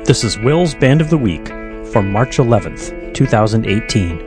This is Will's Band of the Week for March 11th, 2018.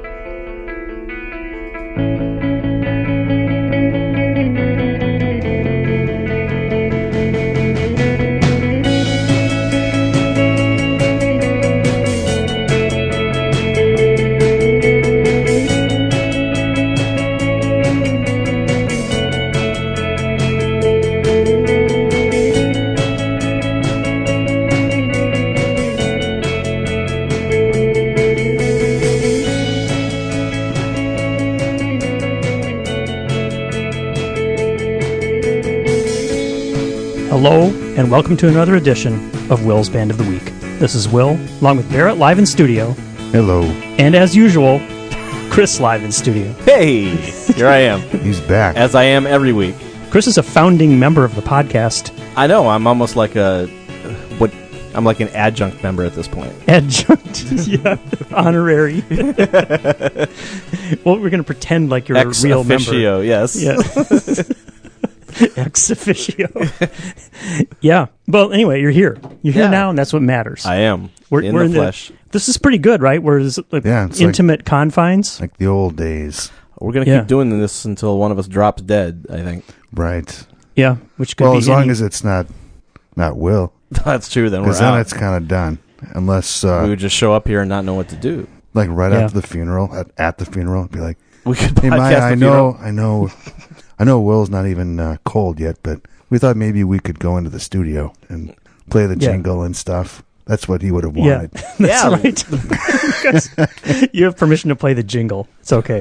Hello, and welcome to another edition of Will's Band of the Week. This is Will, along with Barrett live in studio. Hello. And as usual, Chris live in studio. Hey, here I am. He's back. As I am every week. Chris is a founding member of the podcast. I know, I'm almost like I'm like an adjunct member at this point. Adjunct, yeah, honorary. Well, we're going to pretend like you're a real member. Ex officio, yes. Yeah. Ex officio. Yeah. Well, anyway, you're here. You're here now, and that's what matters. I am. We're in the flesh. This is pretty good, right? We're it's intimate confines. Like the old days. We're going to keep doing this until one of us drops dead, I think. Right. Yeah, which could be as long as it's not Will. That's true, then we're out. Because then it's kind of done. Unless... we would just show up here and not know what to do. Like right after the funeral, at the funeral, be like, we could hey, podcast Maya, I know Will's not even cold yet, but we thought maybe we could go into the studio and play the jingle and stuff. That's what he would have wanted. Yeah, that's right. You have permission to play the jingle. It's okay.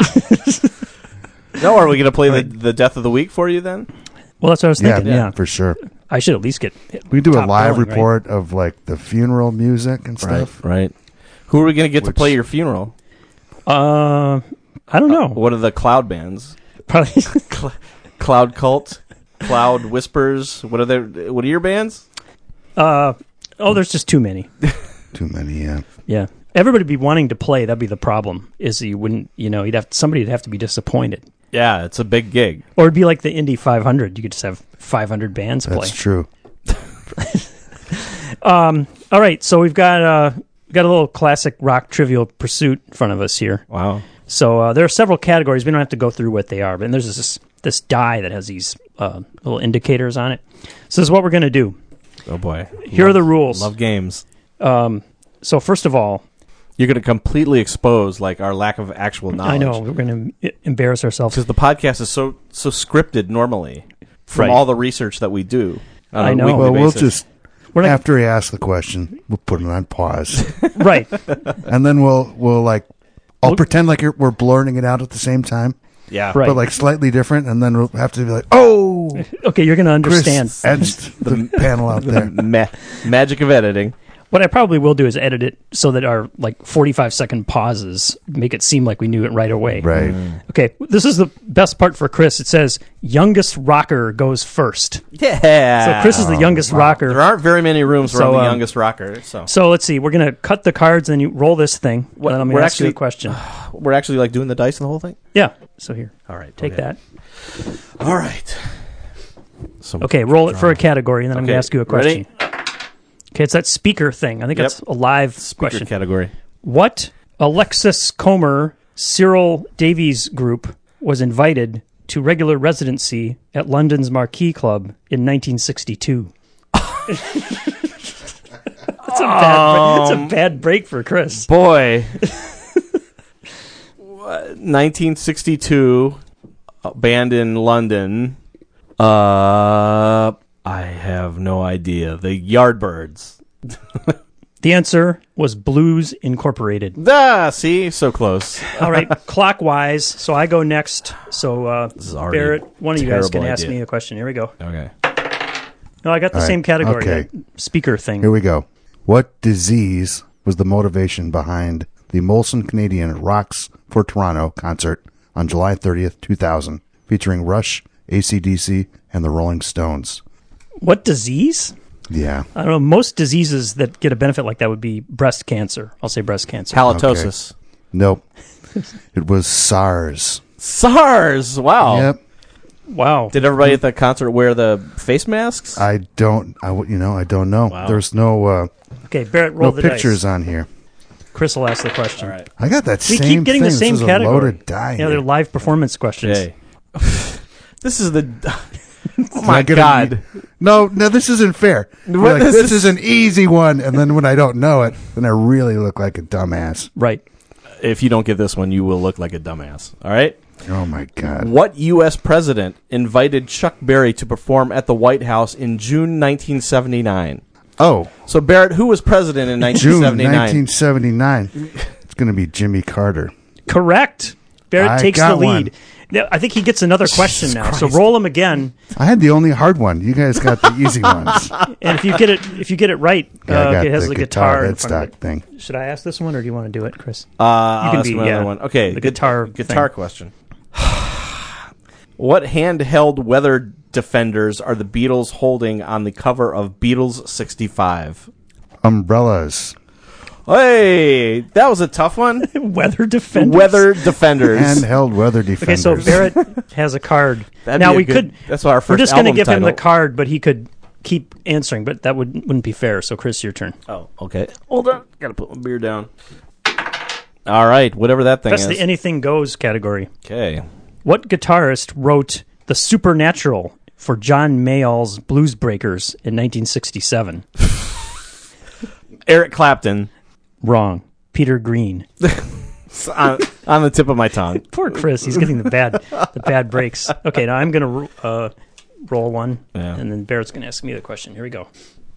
No, are we going to play the Death of the Week for you then? Well, that's what I was thinking. Yeah, for sure. I should at least get we do a live report of like the funeral music and stuff. Right. Who are we going to get to play your funeral? I don't know. What are the cloud bands? Probably Cloud Cult, Cloud Whispers. What are your bands? There's just too many. Too many, yeah. Yeah. Everybody would be wanting to play. That'd be the problem. Is you wouldn't, somebody would have to be disappointed. Yeah, it's a big gig. Or it'd be like the Indy 500. You could just have 500 bands play. That's true. All right, so we've got a little classic rock Trivial Pursuit in front of us here. Wow. So there are several categories. We don't have to go through what they are, but there's this die that has these little indicators on it. So this is what we're going to do. Oh, boy. Here are the rules. Love games. So first of all... You're going to completely expose our lack of actual knowledge. I know. We're going to embarrass ourselves. Because the podcast is so scripted normally from all the research that we do on a weekly well, basis. After he asks the question, we'll put it on pause. Right. And then I'll pretend like we're blurting it out at the same time. Yeah. Right. But slightly different, and then we'll have to be like, oh! Okay, you're going to understand. Chris edged the panel out there. Magic of editing. What I probably will do is edit it so that our 45-second pauses make it seem like we knew it right away. Right. Okay, this is the best part for Chris. It says, youngest rocker goes first. Yeah. So Chris is the youngest rocker. There aren't very many rooms for the youngest rocker. So let's see. We're going to cut the cards, and then you roll this thing. And I'm going to ask you a question. We're actually doing the dice and the whole thing? Yeah. So here. All right. Take that. All right. Okay, roll it for a category, and then I'm going to ask you a question. Ready? Okay, it's that speaker thing. I think that's a live question. Category. What Alexis Comer, Cyril Davies group was invited to regular residency at London's Marquee Club in 1962? That's a bad break for Chris. Boy. 1962, band in London. I have no idea. The Yardbirds. The answer was Blues Incorporated. See? So close. All right, clockwise. So I go next. So Barrett, one of you guys can ask me a question. Here we go. Okay. No, I got the same category. Okay. That speaker thing. Here we go. What disease was the motivation behind the Molson Canadian Rocks for Toronto concert on July 30th, 2000, featuring Rush, AC/DC, and the Rolling Stones? What disease? Yeah. I don't know. Most diseases that get a benefit like that would be breast cancer. I'll say breast cancer. Halitosis. Okay. Nope. It was SARS. SARS. Wow. Yep. Wow. Did everybody at the concert wear the face masks? I don't know. Wow. There's no Okay, Barrett, roll No the pictures dice. on here. Chris will ask the question. All right. I got that We same keep getting thing. the same This is category. A loaded die. Yeah, they're live performance questions. Okay. This is the. Oh Can I my get God. No, this isn't fair. You're What? like, this is an easy one, and then when I don't know it, then I really look like a dumbass. Right. If you don't get this one, you will look like a dumbass. All right. Oh my God. What U.S. president invited Chuck Berry to perform at the White House in June 1979? Oh, So, Barrett, who was president in June 1979? 1979. It's going to be Jimmy Carter. Correct. Barrett I takes got the lead. Now, I think he gets another question now. So roll him again, I had the only hard one. You guys got the easy ones. and if you get it right, Yeah, I got it has the the guitar in headstock front of thing. it. Should I ask this one, or do you want to do it, Chris? I'll can ask be- another yeah, one. Okay, the guitar guitar thing. question. What handheld weather defenders are the Beatles holding on the cover of Beatles 65? Umbrellas. Hey, that was a tough one. Weather defenders. Weather defenders. Handheld weather Okay, defenders. so Barrett has a card. That'd now be a we good- could. That's our first We're just going to album give him the title. card, but he could keep answering. But that wouldn't be fair. So Chris, your turn. Oh, okay. Hold on. Gotta put my beer down. All right, whatever that thing That's is. the anything goes category. Okay. What guitarist wrote "The Supernatural" for John Mayall's Blues Breakers in 1967? Eric Clapton. Wrong. Peter Green. It's on the tip of my tongue. Poor Chris. He's getting the bad breaks. Okay, now I'm going to roll one, Yeah. and then Barrett's going to ask me the question. Here we go.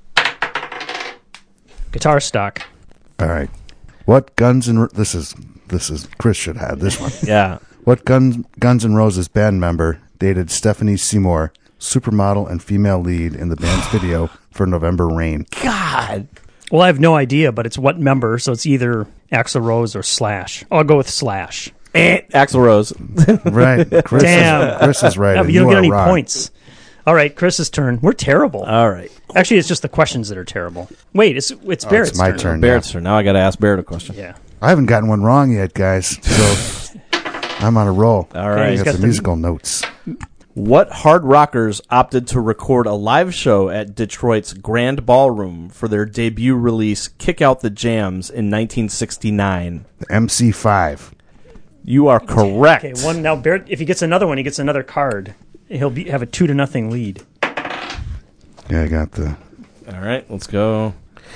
Guitar stock. All right. What Guns N' this is Chris should have this one. Yeah. What Guns N' Roses band member dated Stephanie Seymour, supermodel and female lead in the band's video for November Rain? God. Well, I have no idea, but it's what member, so it's either Axl Rose or Slash. I'll go with Slash. Axl Rose. Right. Chris Damn. Chris is right. Yeah, and but you don't get are any wrong. points. All right, Chris's turn. We're terrible. All right. Actually, it's just the questions that are terrible. Wait, it's Barrett's It's my turn. turn. Barrett's turn. Now I got to ask Barrett a question. Yeah. I haven't gotten one wrong yet, guys. So I'm on a roll. All right. I he's got got the the- musical notes. What hard rockers opted to record a live show at Detroit's Grand Ballroom for their debut release Kick Out the Jams in 1969? The MC5. You are correct. Okay, one now. Barrett, if he gets another one, he gets another card. He'll have a 2-0 lead. Yeah, I got the. All right, let's go.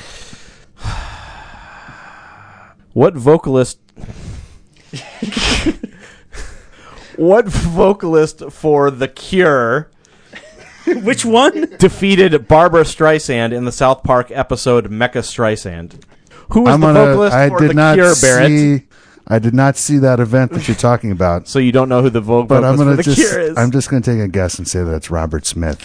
What vocalist for The Cure Which one? defeated Barbara Streisand in the South Park episode Mecha Streisand? Who is the vocalist I for did The not Cure, Barrett? see. I did not see that event that you're talking about. So you don't know who the But I'm vocalist for gonna The Cure is? I'm just gonna take a guess and say that's Robert Smith.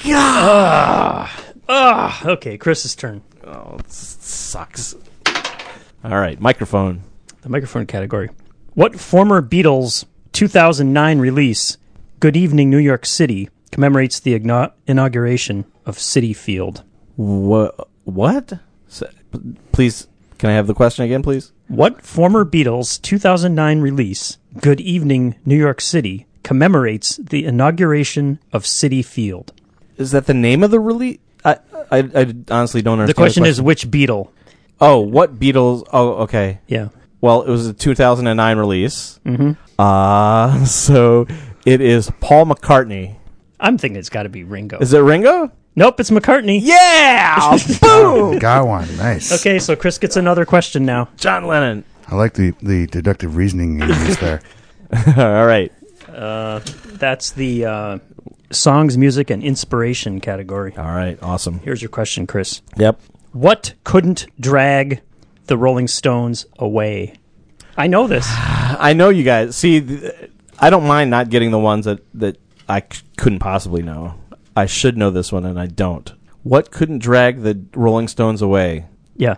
Okay, Chris's turn. Oh, it sucks. All right, microphone. The microphone category. What former Beatles 2009 release, Good Evening New York City, commemorates the inauguration of Citi Field? What? Please, can I have the question again, please? What former Beatles 2009 release, Good Evening New York City, commemorates the inauguration of Citi Field? Is that the name of the release? I honestly don't understand. The question is which Beatle? Oh, what Beatles? Oh, okay. Yeah. Well, it was a 2009 release. Mm-hmm. So it is Paul McCartney. I'm thinking it's got to be Ringo. Is it Ringo? Nope, it's McCartney. Yeah! Boom! Got one. Nice. Okay, so Chris gets another question now. John Lennon. I like the deductive reasoning you used there. All right. That's the songs, music, and inspiration category. All right. Awesome. Here's your question, Chris. Yep. What couldn't drag the Rolling Stones away? I know this. I know you guys. See, I don't mind not getting the ones that I couldn't possibly know. I should know this one, and I don't. What couldn't drag the Rolling Stones away? Yeah.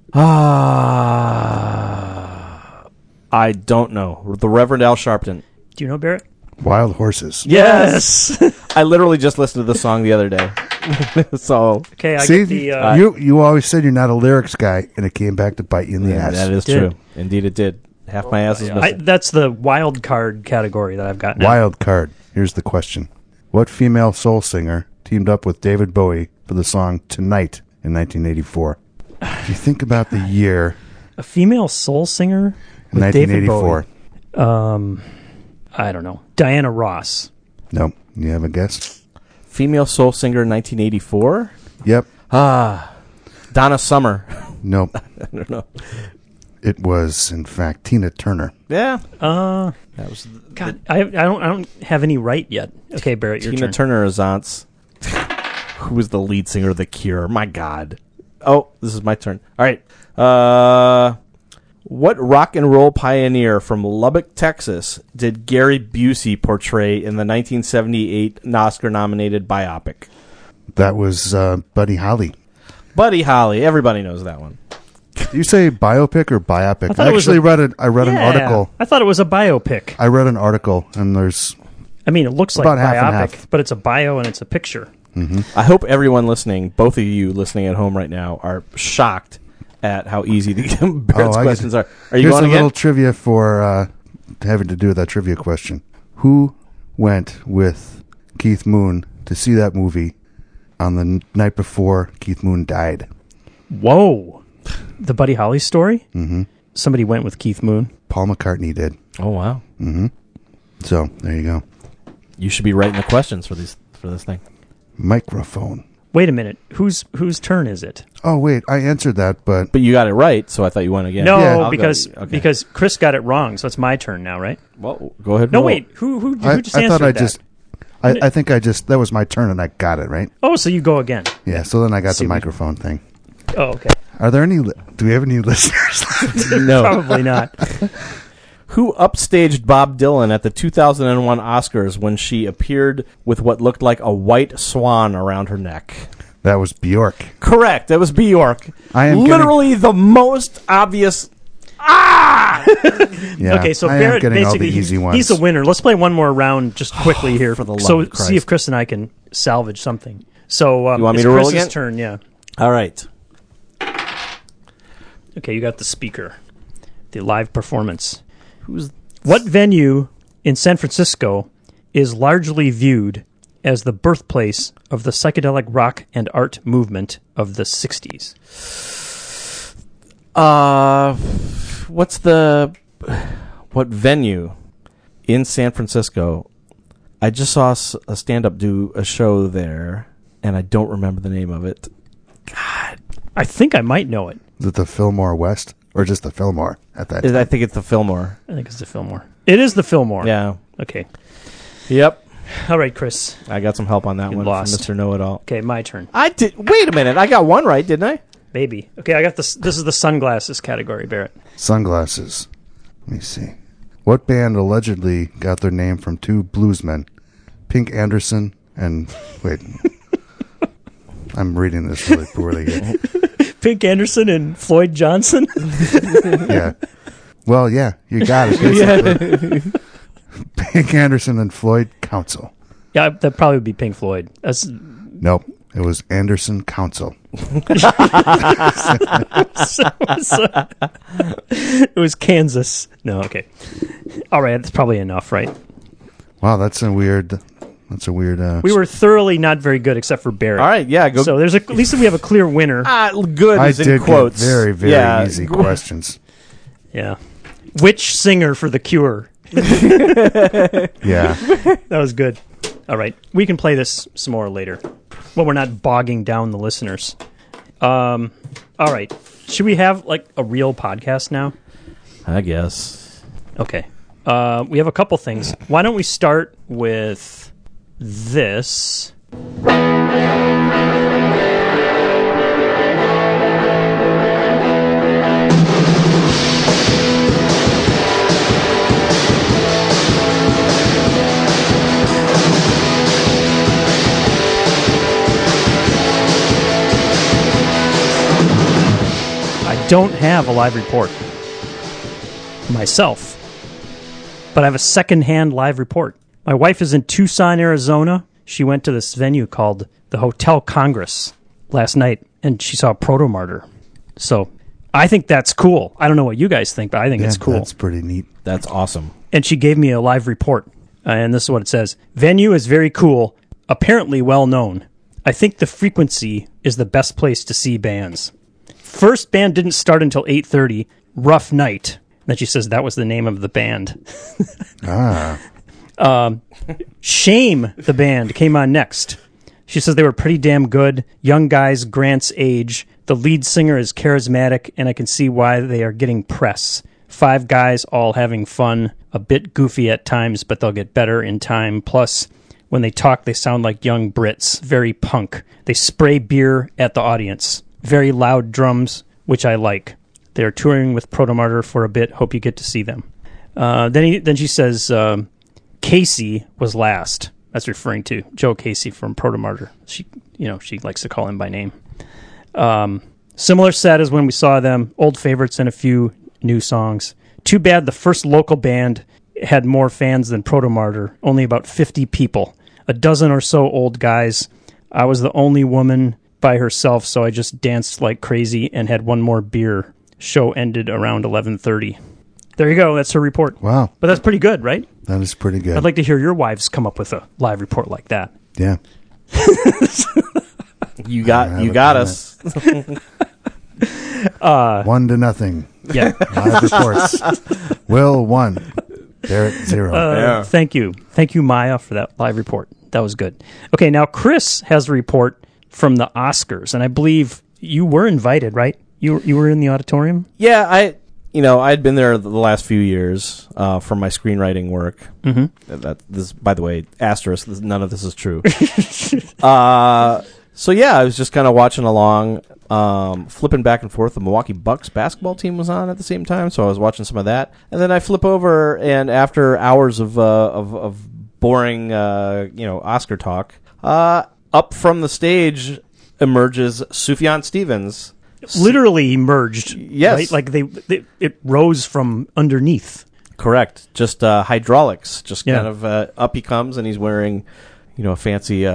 I don't know. The Reverend Al Sharpton. Do you know, Barrett? Wild horses. Yes. I literally just listened to the song the other day. So Okay, I See, get the... you always said you're not a lyrics guy, and it came back to bite you in the yeah, ass. that is Did. true. Indeed, it did. Half my ass is missing. that's the wild card category that I've got now. Wild card. Here's the question: what female soul singer teamed up with David Bowie for the song "Tonight" in 1984? If you think about the year, A female soul singer with David 1984. Bowie. I don't know. Diana Ross. Nope. You have a guess? Female soul singer, 1984. Yep. Donna Summer. Nope. I don't know. It was, in fact, Tina Turner. Yeah. That was God. I don't have any right yet. Okay, Barrett, your Tina turn. Turner is aunts. Who was the lead singer of The Cure? My God. Oh, this is my turn. All right. What rock and roll pioneer from Lubbock, Texas, did Gary Busey portray in the 1978 Oscar-nominated biopic? That was Buddy Holly. Buddy Holly. Everybody knows that one. Do you say biopic or biopic? thought I it was actually I read an article. I thought it was a biopic. I read an article, and there's I mean, it looks like About half and biopic, half. but it's a bio and it's a picture. I hope everyone listening, both of you listening at home right now, are shocked at how easy the Barrett's I questions are. Are you here's going a again? little trivia for having to do with that trivia question. Who went with Keith Moon to see that movie on the night before Keith Moon died? Whoa. The Buddy Holly story? Mm-hmm. Somebody went with Keith Moon. Paul McCartney did. Oh, wow. So there you go. You should be writing the questions for this thing. Microphone. Wait a minute. Whose turn is it? Oh wait, I answered that, but But you got it right, so I thought you won again. No, Yeah. I'll go. because Okay. because Chris got it wrong, so it's my turn now, right? Well, go ahead. and No, roll. wait. Who just I answered thought that? I think that was my turn and I got it, right? Oh, so you go again. Yeah, so then I got See, the microphone thing. Oh, okay. Are there any do we have any listeners? No. Probably not. Who upstaged Bob Dylan at the 2001 Oscars when she appeared with what looked like a white swan around her neck? That was Bjork. Correct. That was Bjork. I am literally the most obvious. Yeah, Okay, so I am Barrett getting all the basically easy ones. he's the winner. Let's play one more round just quickly here. For the love so of Christ. see if Chris and I can salvage something. So You want me it's to roll Chris's again? turn, yeah. All right. Okay, you got the speaker. The live performance. What venue in San Francisco is largely viewed as the birthplace of the psychedelic rock and art movement of the 60s? What venue in San Francisco? I just saw a stand-up do a show there, and I don't remember the name of it. I think I might know it. Is it the Fillmore West or just the Fillmore at that time? I think it's the Fillmore. I think it's the Fillmore. It is the Fillmore. Yeah. Okay. Yep. All right, Chris. I got some help on that You one lost. from Mr. Know-It-All. Okay, my turn. I did. Wait a minute. I got one right, didn't I? Maybe. Okay, I got this. This is the sunglasses category, Barrett. Sunglasses. Let me see. What band allegedly got their name from two bluesmen, Pink Anderson and wait. I'm reading this really poorly here. Pink Anderson and Floyd Johnson. Yeah. Well, yeah, you got it. Basically. Pink Anderson and Floyd Council. Yeah, that probably would be Pink Floyd. That's Nope. It was Anderson Council. it was Kansas. No, okay. All right, that's probably enough, right? Wow, that's a weird. We were thoroughly not very good, except for Barrett. All right. Yeah. Go. So at least we have a clear winner. Good I is in did quotes. get very, very Yeah. easy questions. Yeah. Which singer for The Cure? Yeah. That was good. All right, we can play this some more later when we're not bogging down the listeners. All right, should we have like a real podcast now? I guess. Okay. We have a couple things. Why don't we start with this? I don't have a live report myself, but I have a second-hand live report. My wife is in Tucson, Arizona. She went to this venue called the Hotel Congress last night, and she saw Proto-Martyr. So I think that's cool. I don't know what you guys think, but I think it's cool. That's pretty neat. That's awesome. And she gave me a live report, and this is what it says. Venue is very cool, apparently well known. I think the Frequency is the best place to see bands. First band didn't start until 8:30. Rough Night. Then she says that was the name of the band. Shame, the band, came on next. She says they were pretty damn good. Young guys, Grant's age. The lead singer is charismatic, and I can see why they are getting press. 5 guys all having fun. A bit goofy at times, but they'll get better in time. Plus, when they talk, they sound like young Brits. Very punk. They spray beer at the audience. Very loud drums, which I like. They're touring with Protomartyr for a bit. Hope you get to see them. Then she says Casey was last. That's referring to Joe Casey from Protomartyr. She likes to call him by name. Similar set as when we saw them. Old favorites and a few new songs. Too bad the first local band had more fans than Protomartyr. Only about 50 people. A dozen or so old guys. I was the only woman by herself, so I just danced like crazy and had one more beer. Show ended around 11:30. There you go. That's her report. Wow. But that's pretty good, right? That is pretty good. I'd like to hear your wives come up with a live report like that. Yeah. You got us. 1-0. Yeah. Live reports. Will 1. Derek 0. Thank you. Thank you, Maya, for that live report. That was good. Okay, now Chris has a report from the Oscars, and I believe you were invited, right? You were in the auditorium? Yeah, I'd been there the last few years for my screenwriting work. Mm-hmm. This, by the way, asterisk, none of this is true. So yeah, I was just kind of watching along, flipping back and forth. The Milwaukee Bucks basketball team was on at the same time, so I was watching some of that. And then I flip over, and after hours of boring, Oscar talk, up from the stage emerges Sufjan Stevens. Literally emerged. Yes. Right? Like it rose from underneath. Correct. Just hydraulics. Just kind of up he comes, and he's wearing, a fancy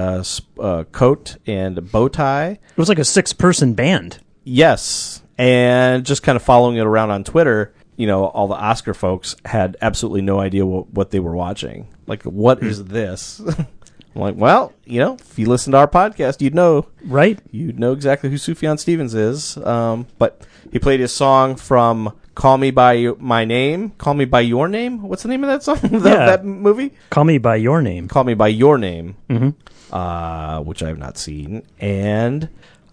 coat and a bow tie. It was like a 6-person band. Yes. And just kind of following it around on Twitter, all the Oscar folks had absolutely no idea what they were watching. Like, what is this? I'm like, well, if you listen to our podcast, you'd know. Right. You'd know exactly who Sufjan Stevens is. But he played his song from Call Me By My Name. Call Me By Your Name? What's the name of that song? that movie? Call Me By Your Name. Call Me By Your Name. Mm-hmm. Which I have not seen. And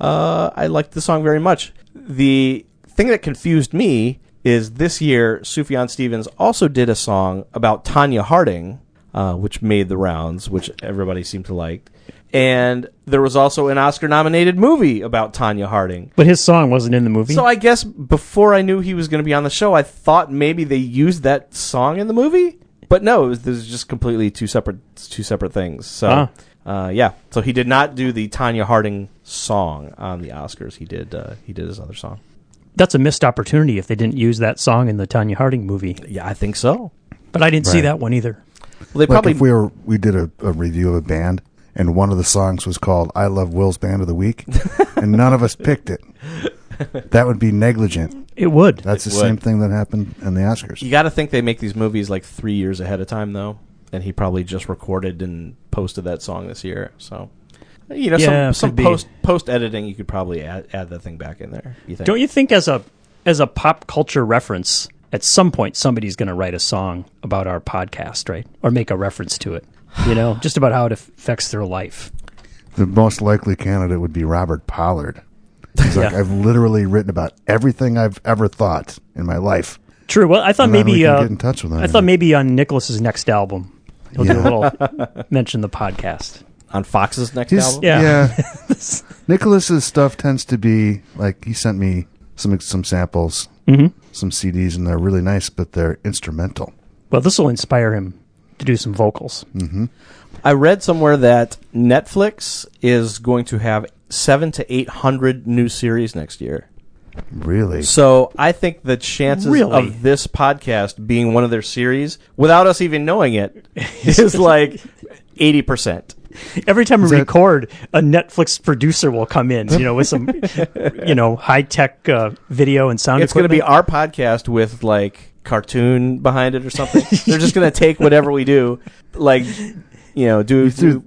I liked the song very much. The thing that confused me is this year, Sufjan Stevens also did a song about Tonya Harding, which made the rounds, which everybody seemed to like. And there was also an Oscar-nominated movie about Tonya Harding. But his song wasn't in the movie? So I guess before I knew he was going to be on the show, I thought maybe they used that song in the movie. But no, this is just completely two separate things. So, So he did not do the Tonya Harding song on the Oscars. He did his other song. That's a missed opportunity if they didn't use that song in the Tonya Harding movie. Yeah, I think so. But I didn't see that one either. Well, they probably if we did a review of a band, and one of the songs was called "I Love Will's Band of the Week," and none of us picked it. That would be negligent. It would. That's the same thing that happened in the Oscars. You got to think they make these movies like 3 years ahead of time, though, and he probably just recorded and posted that song this year. So, some post editing, you could probably add that thing back in there. You think? Don't you think as a pop culture reference, at some point somebody's going to write a song about our podcast, right? Or make a reference to it, just about how it affects their life. The most likely candidate would be Robert Pollard. He's like, I've literally written about everything I've ever thought in my life. True. Well, I thought maybe we can get in touch with him. I thought maybe on Nicholas's next album, he'll do a little mention the podcast. On Fox's next album? Yeah. Nicholas's stuff tends to be like, he sent me some samples, some CDs, and they're really nice, but they're instrumental. Well, this will inspire him to do some vocals. Mm-hmm. I read somewhere that Netflix is going to have 700 to 800 new series next year. Really? So I think the chances of this podcast being one of their series, without us even knowing it, is like 80%. Every time we record, a Netflix producer will come in, with some, high-tech video and sound It's going to be our podcast with, like, cartoon behind it or something. They're just going to take whatever we do, like, do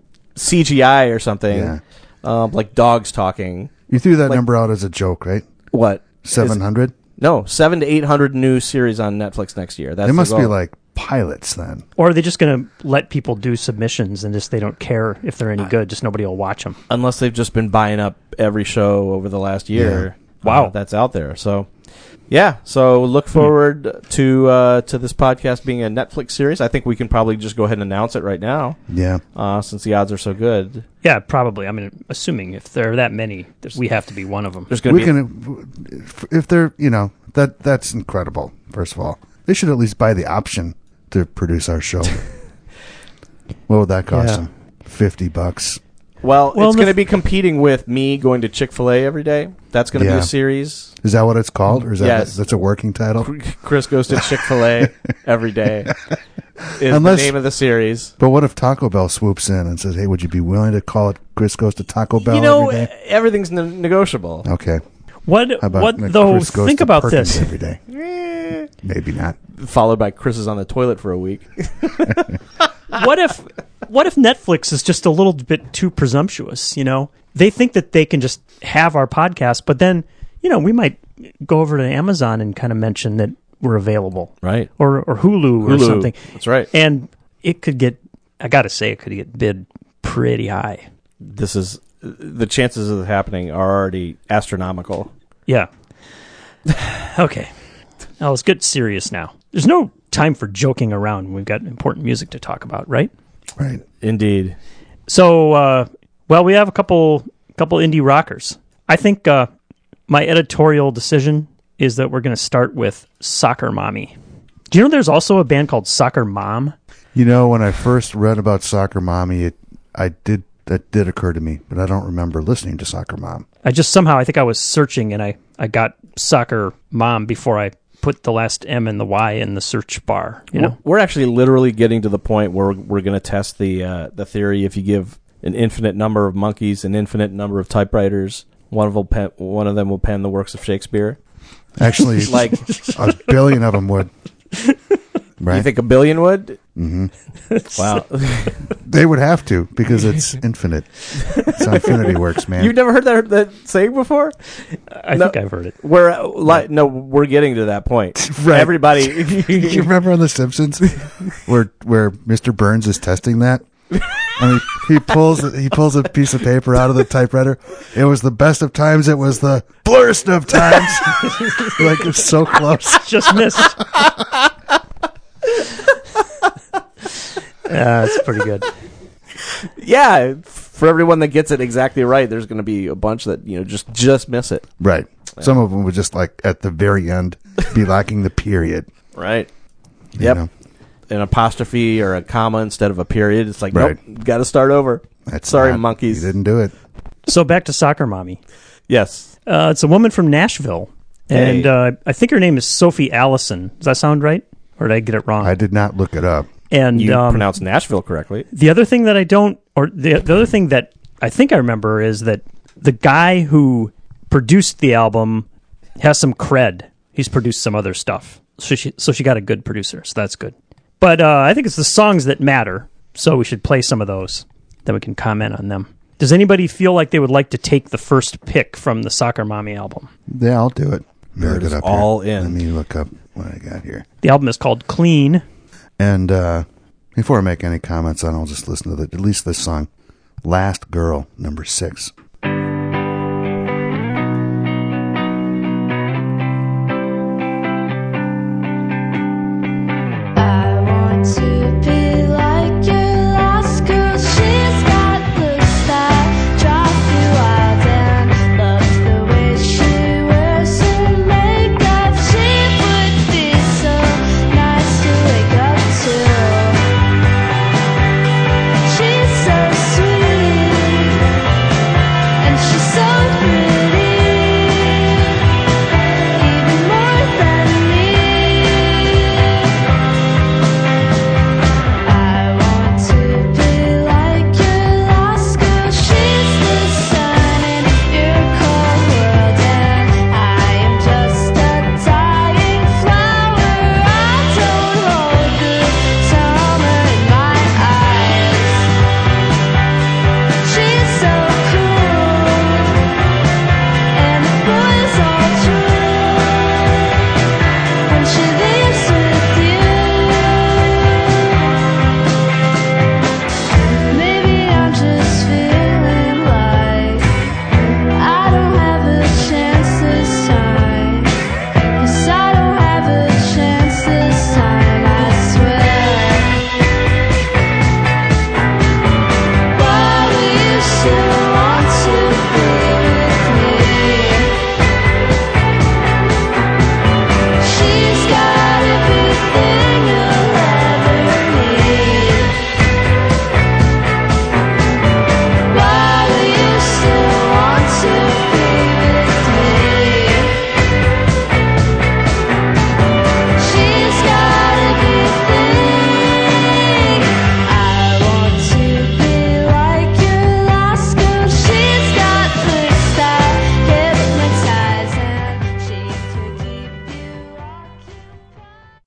CGI or something, like dogs talking. You threw that number out as a joke, right? What? 700? No, 700 to 800 new series on Netflix next year. That's They must the be goal. like pilots then. Or are they just going to let people do submissions and just they don't care if they're any good, just nobody will watch them? Unless they've just been buying up every show over the last year. Wow. That's out there. So, yeah. So look forward to this podcast being a Netflix series. I think we can probably just go ahead and announce it right now, Yeah. since the odds are so good. Yeah, probably. I mean, assuming if there are that many, we have to be one of them. There's going We to be can, if they're, that's incredible, first of all. They should at least buy the option to produce our show. What would that cost Yeah. them? $50. Well, Well, it's the- going to be competing with me going to Chick-fil-A every day. That's going to be Yeah. a series. Is that what it's called? Or is Yes. that's a working title? Chris goes to Chick-fil-A every day. Is Unless- the name of the series. But what if Taco Bell swoops in and says, hey, would you be willing to call it Chris Goes to Taco Bell You know, every day? everything's negotiable. Okay. What How about though? Chris Goes Think to about Perkins this. every day? Maybe not. Followed by Chris is on the toilet for a week. What if Netflix is just a little bit too presumptuous? They think that they can just have our podcast, but then we might go over to Amazon and kind of mention that we're available, Right. or Hulu or something, That's right. and it could get. I got to say, it could get bid pretty high. This is the chances of it happening are already astronomical. Yeah. Okay. Now let's get serious now. There's no time for joking around. We've got important music to talk about, right? Right. Indeed. So, we have a couple indie rockers. I think my editorial decision is that we're going to start with Soccer Mommy. Do you know there's also a band called Soccer Mom? When I first read about Soccer Mommy, that did occur to me, but I don't remember listening to Soccer Mom. I think I was searching and I got Soccer Mom before I put the last M and the Y in the search bar. We're actually literally getting to the point where we're going to test the theory. If you give an infinite number of monkeys an infinite number of typewriters, one of them will pen the works of Shakespeare. Actually, Like, a billion of them would. Right? you think a billion would? Mm-hmm. Wow. They would have to, because it's infinite. It's how infinity works, man. You've never heard that saying before? I think I've heard it. We're getting to that point. Right. Everybody. Do you remember on The Simpsons where Mr. Burns is testing that? And he pulls a piece of paper out of the typewriter. It was the best of times. It was the blurst of times. Like, it's so close. Just missed. It's pretty good. Yeah, for everyone that gets it exactly right, there's going to be a bunch that just miss it. Right. Some of them would just, like, at the very end, be lacking the period. Right. You Yep. know? An apostrophe or a comma instead of a period. It's like, Right. nope, got to start over. That's Sorry, not- monkeys. You didn't do it. So back to Soccer Mommy. Yes. It's a woman from Nashville, and Hey. I think her name is Sophie Allison. Does that sound right, or did I get it wrong? I did not look it up. And You pronounced Nashville correctly. the other thing that the other thing that I think I remember is that the guy who produced the album has some cred. He's produced some other stuff, so she got a good producer, so that's good. But I think it's the songs that matter, so we should play some of those. Then we can comment on them. Does anybody feel like they would like to take the first pick from the Soccer Mommy album? Yeah, I'll do it. Nerd Look is it up all here. in. Let me look up what I got here. The album is called Clean. And before I make any comments on it, I'll just listen to at least this song, Last Girl, number 6. I want to be like your last girl. She's got looks that drive you wild and love the way she wears her makeup. She would be so nice to wake up to. She's so sweet.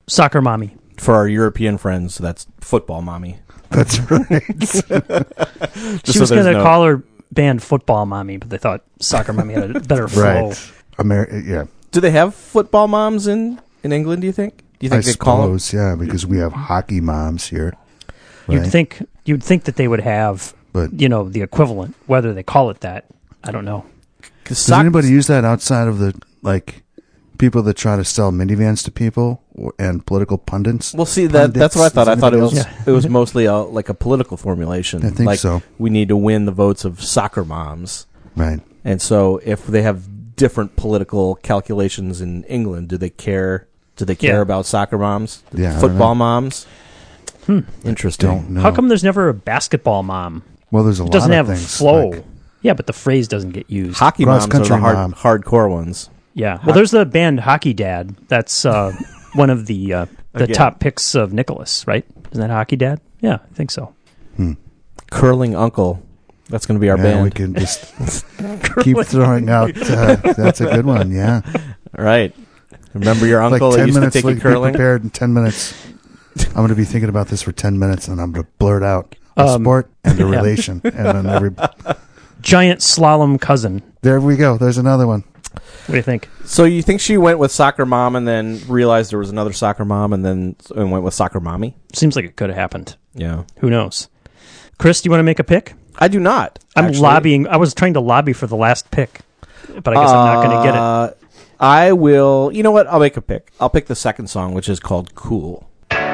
Soccer mommy. For our European friends, that's football mommy. That's right. She was going to call her band Football Mommy, but they thought Soccer Mommy had a better flow. Right. Yeah. Do they have football moms in England, do you think? Do you think they call them? Yeah, because we have hockey moms here. You'd think that they would have, But the equivalent. Whether they call it that, I don't know. does anybody use that outside of the people that try to sell minivans to people and political pundits? Well, see, that's what I thought. I thought it was Yeah. mostly like a political formulation. I think so. We need to win the votes of soccer moms. Right. And so if they have different political calculations in England, do they care? Do they care about soccer moms? Yeah, I don't Football know. moms? Interesting. Don't know. How come there's never a basketball mom? Well, there's a It lot doesn't of have a things. flow. like- Yeah, but the phrase doesn't get used. Hockey moms are the Cross-country mom. hardcore ones. Yeah. Well, there's the band Hockey Dad. That's one of the Again. top picks of Nicholas, right? Isn't that Hockey Dad? Yeah, I think so. Curling Uncle. That's going to be our yeah, band. we can just keep throwing out. That's a good one. Yeah. Right. Remember your Like uncle that 10 used minutes. to take you Be curling? prepared in 10 minutes. I'm going to be thinking about this for 10 minutes, and I'm going to blurt out a sport and a relation, and then Giant slalom cousin. there we go. There's another one. What do you think? So you think she went with soccer mom and then realized there was another soccer mom and went with soccer mommy? Seems like it could have happened. Yeah. Who knows? Chris, do you want to make a pick? I do not. I'm actually. lobbying. I was trying to lobby for the last pick, but I guess I'm not going to get it. I will. You know what? I'll make a pick. I'll pick the second song, which is called Cool.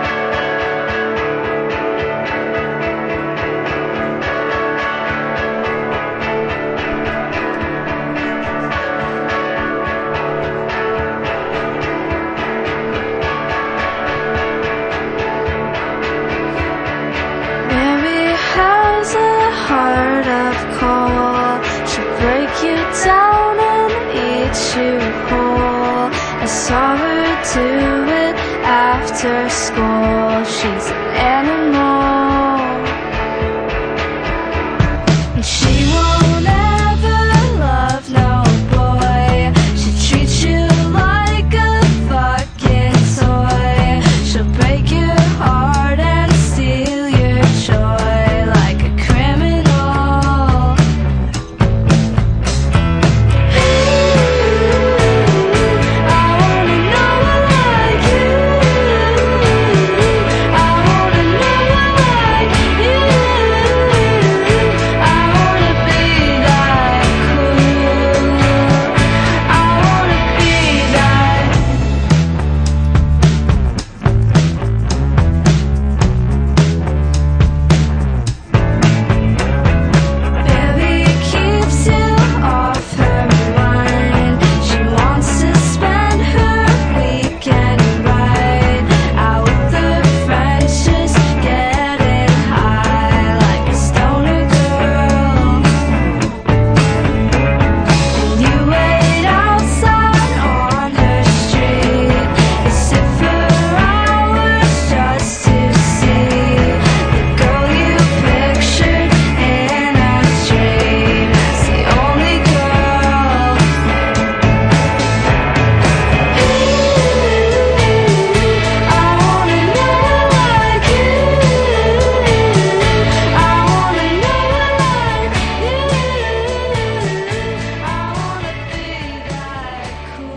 Mary has a heart of coal. She'll break you down and eat you whole. I saw her do it after school. She's an animal. And she won't ever love no boy. She treats you like a fucking toy. She'll break your heart and steal your joy like a criminal. I wanna know her like you. I wanna know her like you. I wanna be that cool. I wanna be that. Billy keeps you off her mind. She wants to spend her weekend right out with her friends, just getting high like a stoner girl. And you wait outside on her street, you sit for hours just to see the girl you pictured in a dream as the only girl. I wanna know her like you. I wanna know her like you. I wanna be that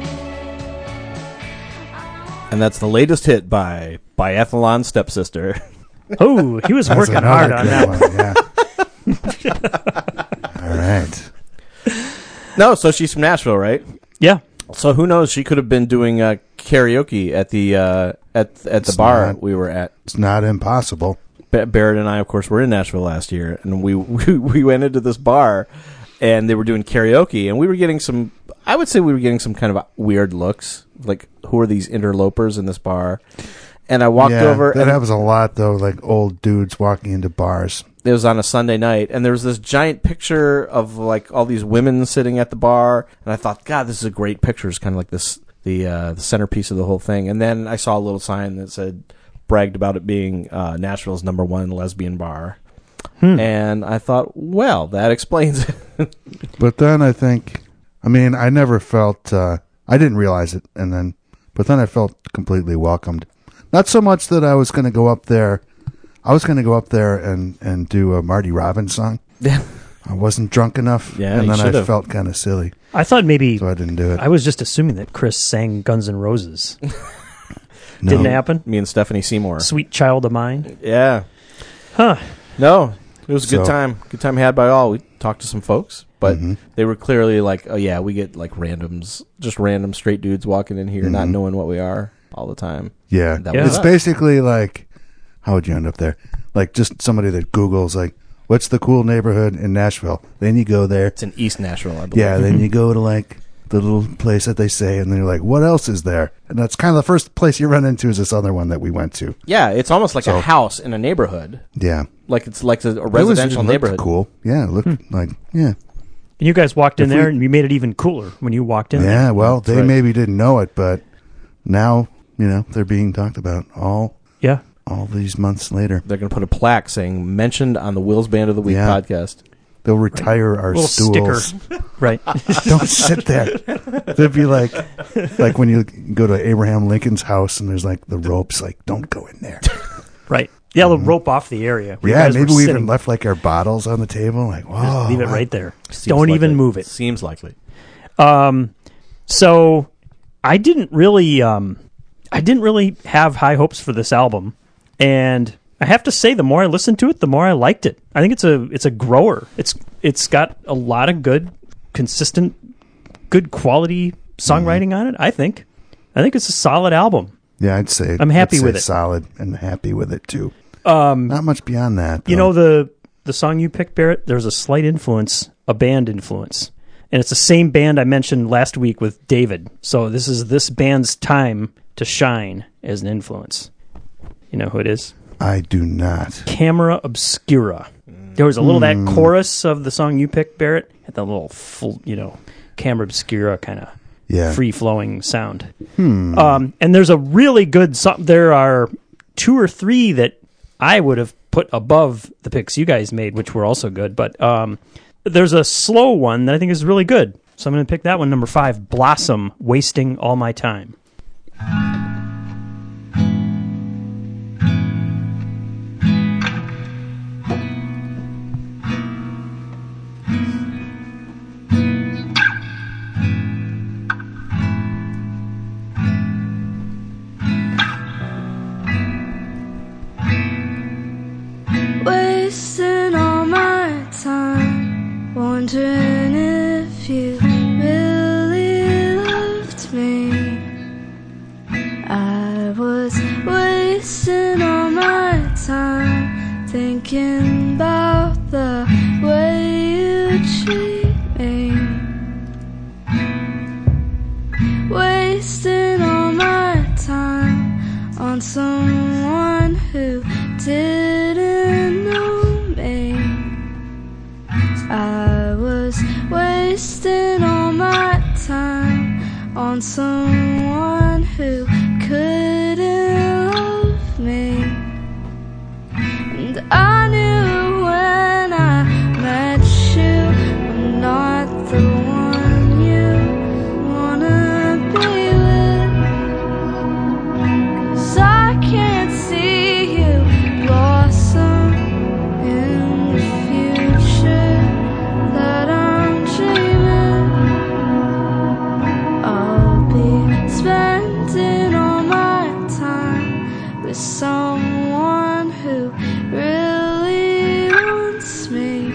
cool. And that's the latest hit by Biathlon Stepsister. Oh, he was That's working another hard on good that. one, yeah. All right. No, so she's from Nashville, right? Yeah. So who knows? She could have been doing karaoke at the at the bar not- we were at. It's not impossible. Barrett and I, of course, were in Nashville last year, and we went into this bar, and they were doing karaoke, and we were getting some. I would say we were getting some kind of weird looks, like who are these interlopers in this bar? And I walked over. That and happens a lot, though, like old dudes walking into bars. It was on a Sunday night, and there was this giant picture of like all these women sitting at the bar, and I thought, God, this is a great picture. It's kind of like this the centerpiece of the whole thing. And then I saw a little sign that said bragged about it being Nashville's #1 lesbian bar, and I thought, well, that explains it. But then I think, I never felt, I didn't realize it, but then I felt completely welcomed. Not so much that I was going to go up there. I was going to go up there and do a Marty Robbins song. Yeah. I wasn't drunk enough, Yeah, and you then I should've. felt kind of silly, I thought maybe so I didn't do it. I was just assuming that Chris sang Guns N' Roses. No. Didn't happen. Me and Stephanie Seymour. Sweet Child of Mine. Yeah. Huh. No, it was a good So- time. Good time had by all. We talked to some folks, but Mhm. they were clearly like, oh yeah, we get like randoms, just random straight dudes walking in here, not knowing what we are all the time. Yeah, That was it's us. basically like, how would you end up there? Like just somebody that Googles like, what's the cool neighborhood in Nashville? Then you go there. It's in East Nashville, I believe. Yeah, then you go to like the little place that they say, and then you're like, what else is there? And that's kind of the first place you run into is this other one that we went to. Yeah, it's almost like So- a house in a neighborhood. Yeah. Like it's like a It residential looked neighborhood. cool. Yeah, it looked like, yeah. And you guys walked in If there, we- and you made it even cooler when you walked in there. Yeah, well, That's they right. maybe didn't know it, but now, they're being talked about all Yeah. these months later. They're going to put a plaque saying "mentioned on the Will's Band of the Week" Yeah. podcast. They'll retire our Little stools. sticker. Right. Don't sit there. They'd be like when you go to Abraham Lincoln's house and there's like the ropes, like, don't go in there. Right. Yeah, they'll rope off the area. where you Yeah, guys maybe were we sitting. even left like our bottles on the table. Like, whoa. Leave it right there. Seems Don't even likely. move it. Seems likely. So I didn't really have high hopes for this album, and I have to say, the more I listened to it, the more I liked it. I think it's a grower. It's got a lot of good, consistent, good quality songwriting on it. I think it's a solid album. Yeah, I'd say I'm happy I'd say with it. solid and happy with it too. Not much beyond that. You though. know the song you picked, Barrett. There's a slight influence, a band influence, and it's the same band I mentioned last week with David. So this is this band's time to shine as an influence. You know who it is? I do not. Camera Obscura. There was a little that chorus of the song you picked, Barrett, had that little full, Camera Obscura kind of Yeah. free flowing sound. And there's a really good song. There are 2 or 3 that I would have put above the picks you guys made, which were also good. But there's a slow one that I think is really good. So I'm going to pick that one, number 5, Blossom, Wasting All My Time. Wasting all my time, wondering if you really loved me. I was wasting all my time, thinking about the way you treat me. Wasting all my time on someone who didn't know me. I was wasting all my time on someone who couldn't love me. And I knew when I met you, I'm not the one you wanna be with. 'Cause I can't see you blossom in the future that I'm dreaming. I'll be spending all my time with someone who really wants me.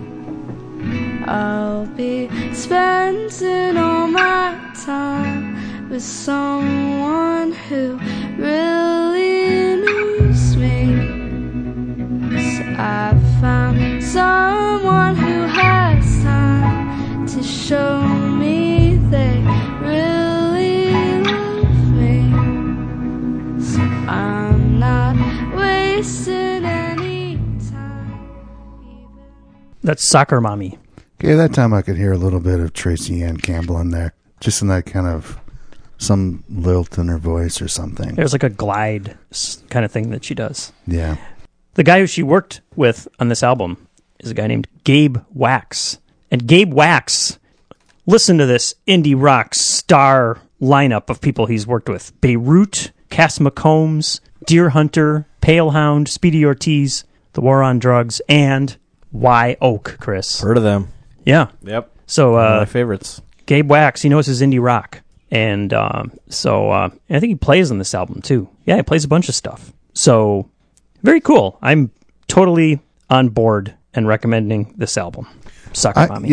I'll be spending all my time with someone who really knows me. So I found someone who has time to show me they really love me. So I'm not wasting any time. That's Soccer Mommy. Okay, that time I could hear a little bit of Tracy Ann Campbell in there. Just in that kind of some lilt in her voice or something. There's like a glide kind of thing that she does. Yeah. The guy who she worked with on this album is a guy named Gabe Wax. And Gabe Wax, listen to this indie rock star lineup of people he's worked with. Beirut, Cass McCombs, Deer Hunter, Pale Hound, Speedy Ortiz, The War on Drugs, and Y Oak, Chris. Heard of them. Yeah. Yep. So One of my favorites. Gabe Wax, he knows his indie rock. And I think he plays on this album, too. Yeah, he plays a bunch of stuff. So, very cool. I'm totally on board and recommending this album, Soccer Mommy.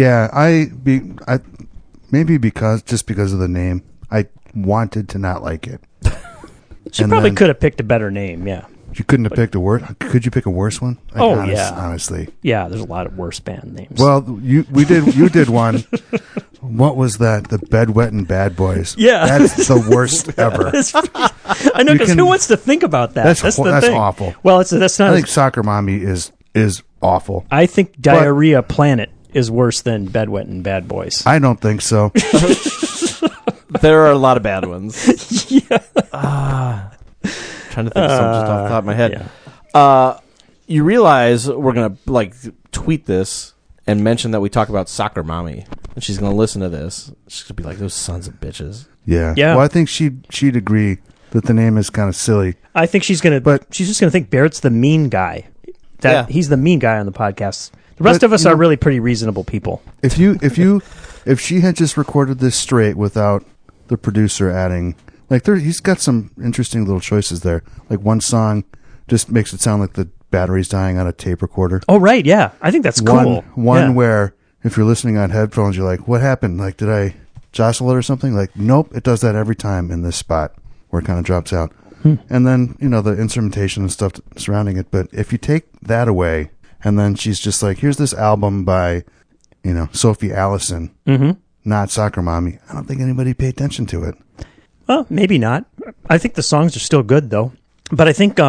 Maybe because of the name, I wanted to not like it. She probably could have picked a better name, yeah. You couldn't have picked a worse. Could you pick a worse one? Honestly. Yeah, there's a lot of worse band names. Well, you did one. What was that? The Bedwetting Bad Boys. Yeah. That's the worst ever. I know, because who wants to think about that? That's the thing. Awful. Well, that's not. I think Soccer Mommy is awful. I think Diarrhea Planet is worse than Bedwetting Bad Boys. I don't think so. There are a lot of bad ones. Yeah. Trying to think of something just off the top of my head. Yeah. You realize we're going to tweet this and mention that we talk about Soccer Mommy. And she's going to listen to this. She's going to be like, those sons of bitches. Yeah. Yeah. Well, I think she'd agree that the name is kind of silly. I think she's just going to think Barrett's the mean guy. He's the mean guy on the podcast. The rest of us are really pretty reasonable people. If she had just recorded this straight without the producer adding, he's got some interesting little choices there. Like one song just makes it sound like the battery's dying on a tape recorder. Oh, right, yeah. I think that's cool. One where if you're listening on headphones, you're like, what happened? Like, did I jostle it or something? Like, nope, it does that every time in this spot where it kind of drops out. And then, the instrumentation and stuff surrounding it. But if you take that away, and then she's just like, here's this album by, Sophie Allison, not Soccer Mommy, I don't think anybody paid attention to it. Well, maybe not. I think the songs are still good, though. But I think,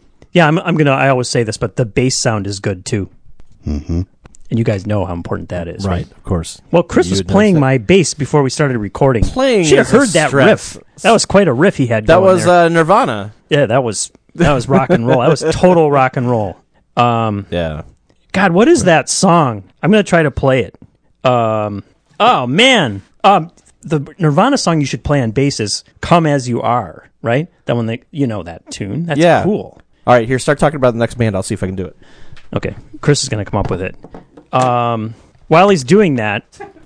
I always say this, but the bass sound is good, too. Mm-hmm. And you guys know how important that is, right? Of course. Well, Chris was playing my bass before we started recording. Should have heard that riff. That was quite a riff he had that going was there. Nirvana. Yeah, that was rock and roll. That was total rock and roll. Yeah. God, what is that song? I'm going to try to play it. Oh, man. The Nirvana song you should play on bass is Come As You Are, right? That one, that tune. That's cool. All right, here, start talking about the next band. I'll see if I can do it. Okay, Chris is going to come up with it. While he's doing that,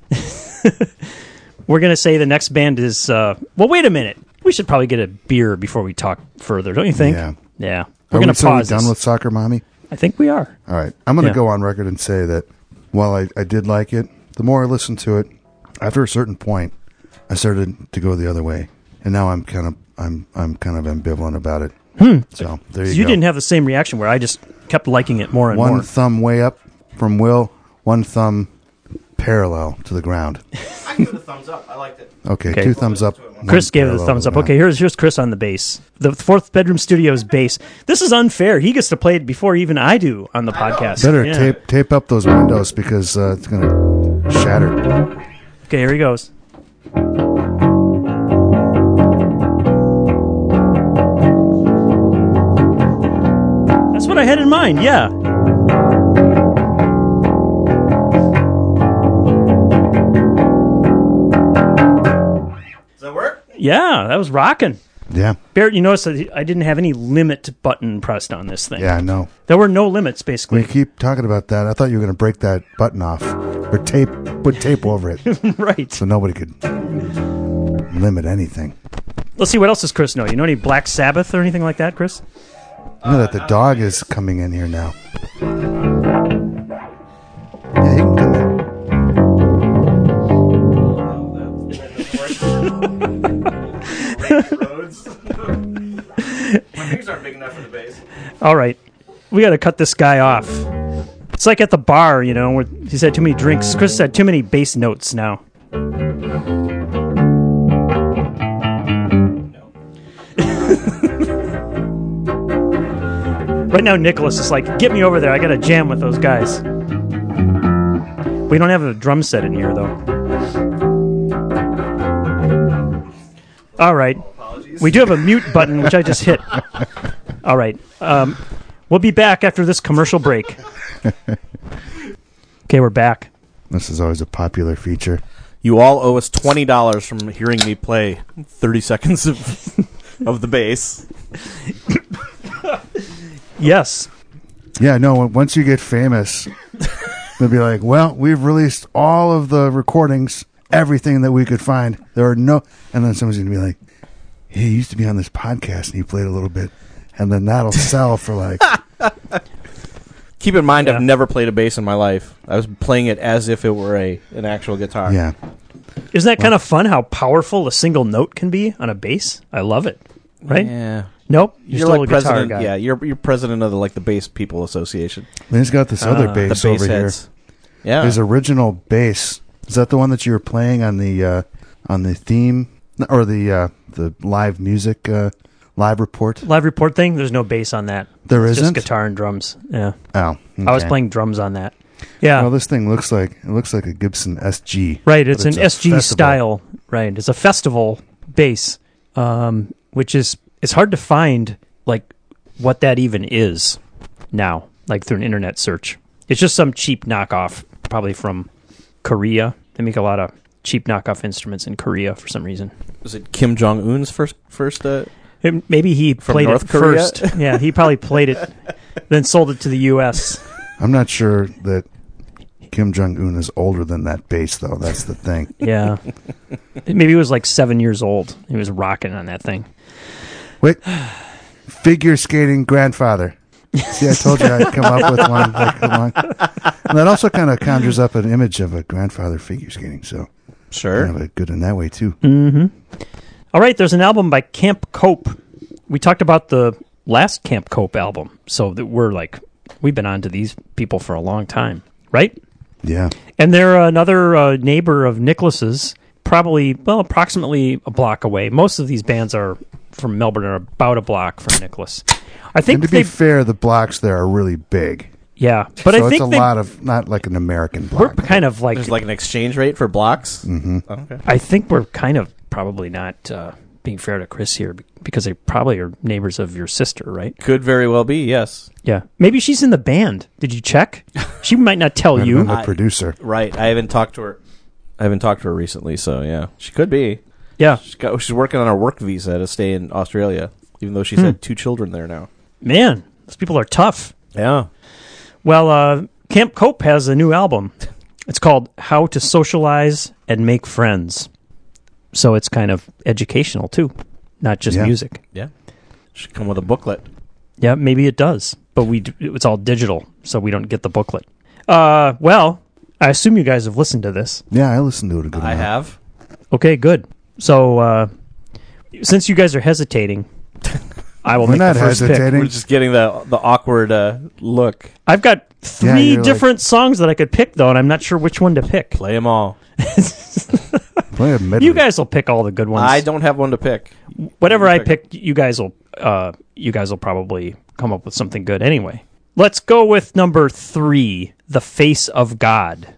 we're going to say the next band is... well, wait a minute. We should probably get a beer before we talk further, don't you think? Yeah. We're going to pause done with Soccer Mommy? I think we are. All right. I'm going to go on record and say that while I did like it, the more I listened to it, after a certain point, I started to go the other way. And now I'm kind of ambivalent about it. So there you go. You didn't have the same reaction where I just kept liking it more and more. One thumb way up from Will, one thumb parallel to the ground. I give it a thumbs up. I liked it. Okay. 2 thumbs up. Chris gave it a thumbs up. Okay, here's Chris on the bass. The Fourth Bedroom Studios bass. This is unfair. He gets to play it before even I do on the podcast. Better tape up those windows because it's going to shatter. Okay, here he goes. That's what I had in mind, yeah. Does that work? Yeah, that was rocking. Yeah. Barrett, you notice that I didn't have any limit button pressed on this thing. Yeah, I know. There were no limits, basically. We keep talking about that. I thought you were going to break that button off or put tape over it. Right. So nobody could limit anything. Let's see, what else does Chris know? You know any Black Sabbath or anything like that, Chris? You know that the dog is coming in here now. Yeah, he can come in. My fingers aren't big enough for the bass. All right. We got to cut this guy off. It's like at the bar, where he's had too many drinks. Chris had too many bass notes now. Right now, Nicholas is like, get me over there. I got to jam with those guys. We don't have a drum set in here, though. All right. We do have a mute button, which I just hit. All right. We'll be back after this commercial break. Okay, we're back. This is always a popular feature. You all owe us $20 from hearing me play 30 seconds of of the bass. Yes. Yeah, no, once you get famous, they'll be like, well, we've released all of the recordings, everything that we could find. There are no... And then someone's going to be like, hey, you used to be on this podcast and you played a little bit. And then that'll sell for like... Keep in mind, Yeah. I've never played a bass in my life. I was playing it as if it were an actual guitar. Yeah. Isn't that kind of fun how powerful a single note can be on a bass? I love it. Right? Yeah. Nope. You're still like a guitar president. guy. Yeah, you're president of the Bass People Association. Then he's got this other The bass bass over heads. here. Yeah. His original bass. Is that the one that you were playing on the theme or the live music live report? Live report thing, there's no bass on that. There It's isn't? just guitar and drums. Yeah. Oh, I was okay. playing drums on that. Yeah. Well, this thing looks like a Gibson SG. Right, but it's an a SG festival. style. Right, it's a festival bass, which is it's hard to find like what that even is now, like through an internet search. It's just some cheap knockoff, probably from Korea. They make a lot of cheap knockoff instruments in Korea for some reason. Was it Kim Jong Un's first? Maybe he From played North it Korea? first. Yeah, he probably played it, then sold it to the U.S. I'm not sure that Kim Jong Un is older than that bass, though. That's the thing. Yeah, maybe he was like 7 years old. He was rocking on that thing. Wait, figure skating grandfather. See, I told you I'd come up with one. Like, along. And that also kind of conjures up an image of a grandfather figure skating. So Sure. kind of good in that way too. Mm-hmm. All right, there's an album by Camp Cope. We talked about the last Camp Cope album, so that we've been on to these people for a long time, right? Yeah. And they're another neighbor of Nicholas's, approximately a block away. Most of these bands are from Melbourne, are about a block from Nicholas. I think And to be fair, the blocks there are really big. yeah, but so I think it's a lot of not like an American we're block. kind of like There's like an exchange rate for blocks. Mm-hmm. Oh, okay. I think we're kind of probably not being fair to Chris here because they probably are neighbors of your sister, right? Could very well be. Yes. Yeah. Maybe she's in the band. Did you check? She might not tell Might have you. been the producer. Right. I haven't talked to her recently, so yeah, she could be. Yeah. She's working on her work visa to stay in Australia, even though she's had 2 children there now. Man, those people are tough. Yeah. Well, Camp Cope has a new album. It's called How to Socialize and Make Friends. So it's kind of educational, too, not just Yeah. music. Yeah. Should come with a booklet. Yeah, maybe it does. But it's all digital, so we don't get the booklet. Well, I assume you guys have listened to this. Yeah, I listened to it a good I amount. have. Okay, good. So since you guys are hesitating, I will We're make not the first pick. hesitating. We're just getting the awkward look. I've got Yeah, three you're different songs that I could pick, though, and I'm not sure which one to pick. Play them all. Play a medley. You guys will pick all the good ones. I don't have one to pick. Whatever You I pick. pick, you guys will probably come up with something good anyway. Let's go with number 3, The Face of God.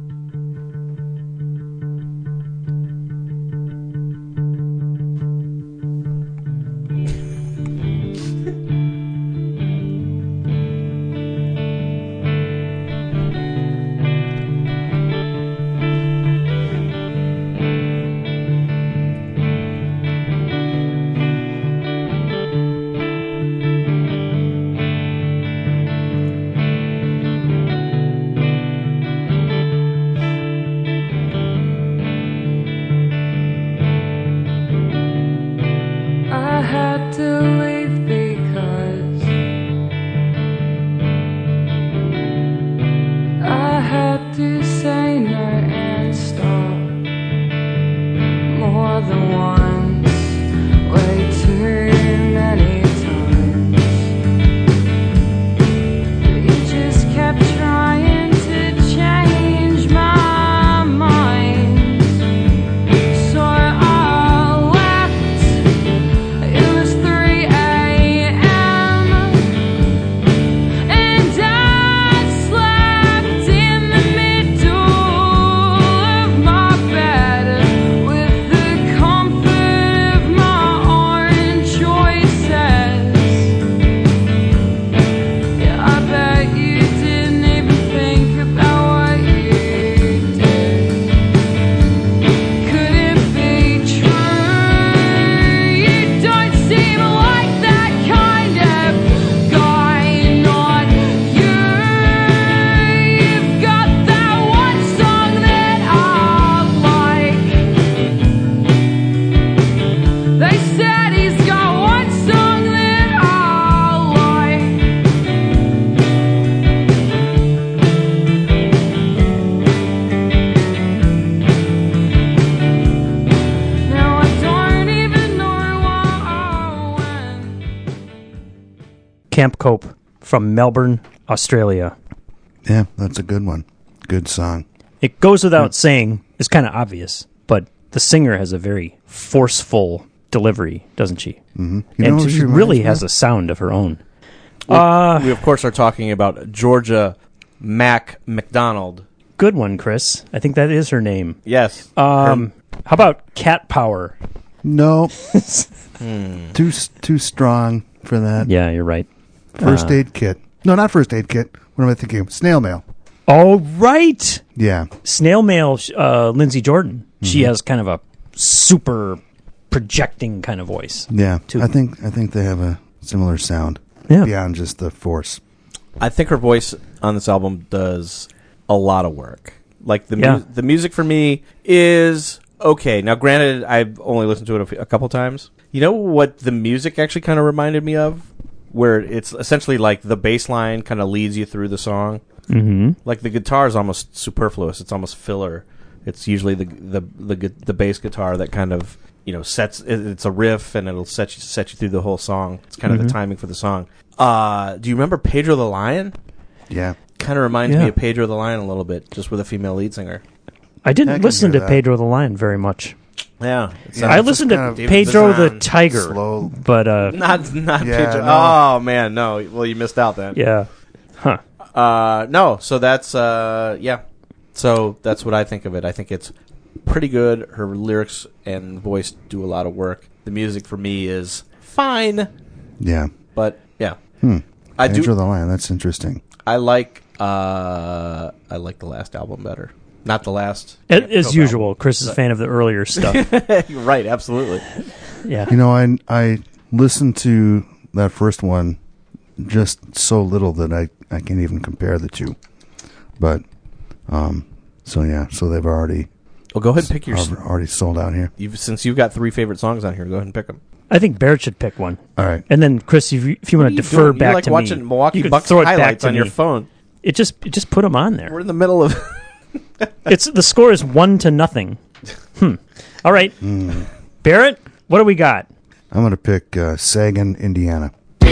I had to leave because I had to say no and stop more than once, way too many times. You just kept trying to change my mind, so I left. It was 3 a.m. Camp Cope from Melbourne, Australia. Yeah, that's a good one. Good song. It goes without saying, it's kind of obvious, but the singer has a very forceful delivery, doesn't she? Mm-hmm. And she really has a sound of her own. We, of course, are talking about Georgia MacDonald. Good one, Chris. I think that is her name. Yes. How about Cat Power? No. Too strong for that. Yeah, you're right. First Aid Kit. No, not First Aid Kit. What am I thinking of? Snail Mail. Oh, right. Yeah. Snail Mail, Lindsay Jordan. She has kind of a super projecting kind of voice. Yeah. Too. I think they have a similar sound. Yeah. Beyond just the force. I think her voice on this album does a lot of work. Like the music for me is okay. Now, granted, I've only listened to it a couple times. You know what the music actually kind of reminded me of? Where it's essentially like the bass line kind of leads you through the song. Mm-hmm. Like the guitar is almost superfluous. It's almost filler. It's usually the bass guitar that kind of sets. It's a riff and it'll set you through the whole song. It's kind of the timing for the song. Do you remember Pedro the Lion? Yeah. Kind of reminds me of Pedro the Lion a little bit, just with a female lead singer. I didn't can listen hear to that. Pedro the Lion very much. Yeah, I listened to Pedro the Tiger, slow. but not Yeah, Pedro. no. Oh man, no. Well, you missed out then. yeah, huh? No. So that's yeah. So that's what I think of it. I think it's pretty good. Her lyrics and voice do a lot of work. The music for me is fine, Yeah. but yeah. I Pedro the Lion. That's interesting. I like the last album better. Not the last. As usual, Chris is a fan of the earlier stuff. Right, absolutely. Yeah, I listened to that first one just so little that I can't even compare the two. But so they've already Well, go ahead and pick your. already sold out here. Since you've got 3 favorite songs on here, go ahead and pick them. I think Barrett should pick one, All right. and then Chris, if you want to defer back You're like to watching me, Milwaukee you could Bucks throw it back highlights to on your me. phone. It just put them on there. We're in the middle of. It's the score is 1-0. All right, Barrett, what do we got? I'm going to pick Sagan, Indiana.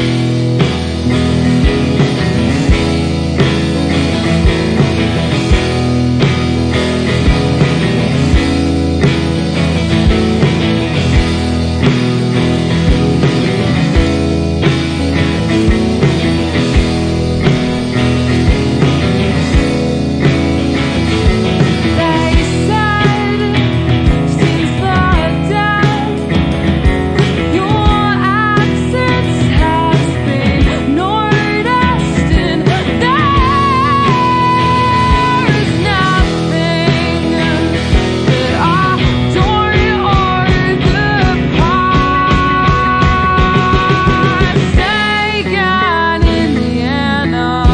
They said since the death, your absence has been noticed, and there's nothing that I don't occupy. Sagan, Indiana.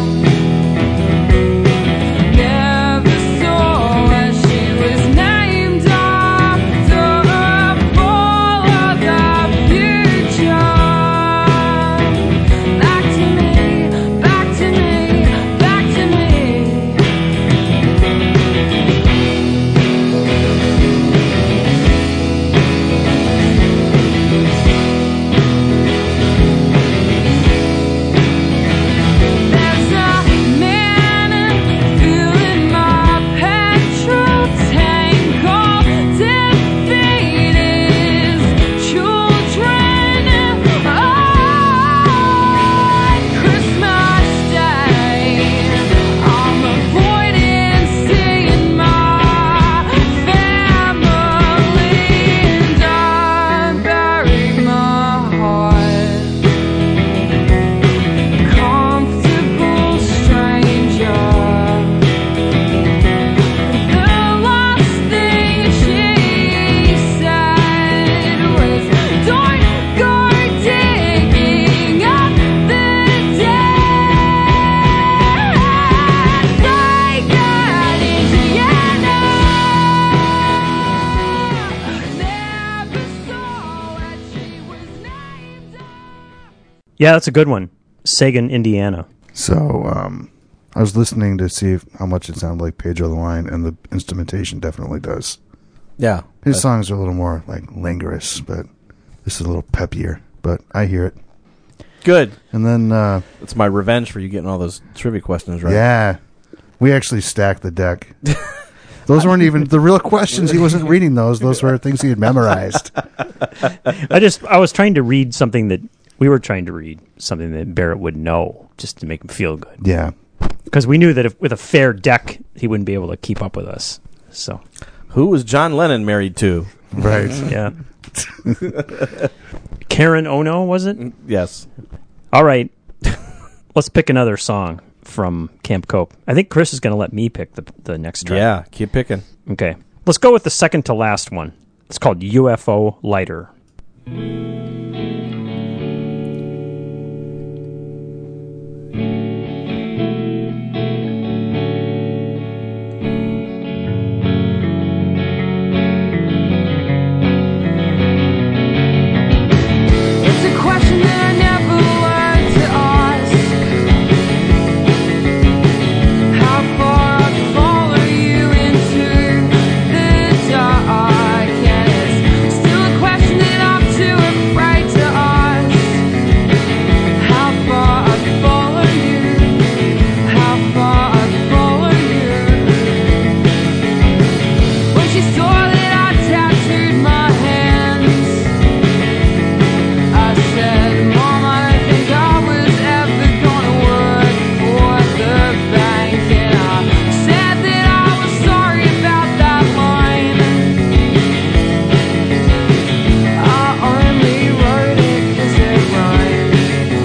Never saw where she was named after a ball of the future. Back to me, back to me, back to me. There's a man filling my petrol tank, all defeat his children on Christmas Day. I'm avoiding seeing my family, and I bury my heart. Comfortable stranger. The last thing she said was, "Don't go digging up the dead." Sagan, Indiana. Never saw what she was named after. Yeah, that's a good one. Sagan, Indiana. So I was listening to see how much it sounded like Pedro the Lion, and the instrumentation definitely does. Yeah. His songs are a little more like languorous, but this is a little peppier. But I hear it. Good. And then, It's my revenge for you getting all those trivia questions right. yeah, we actually stacked the deck. Those weren't even the real questions. He wasn't reading those. Those were things he had memorized. I was trying to read something that we were trying to read, something that Barrett would know, just to make him feel good. Yeah. Because we knew that if, with a fair deck, he wouldn't be able to keep up with us. So, Who was John Lennon married to? Right. yeah. Karen Ono, was it? Yes. All right. Let's pick another song from Camp Cope. I think Chris is going to let me pick the next track. Yeah, keep picking. Okay. Let's go with the second to last one. It's called UFO Lighter. It's a question that I never learned to ask. How far I'd follow you into the dark, and it's still a question that I'm too afraid to ask. How far I'd follow you, how far I'd follow you. When she saw that I tattooed my hands, I said, Mom, I don't think I was ever gonna work for the bank. And I said that I was sorry about that line. I only wrote it 'cause it rhymed.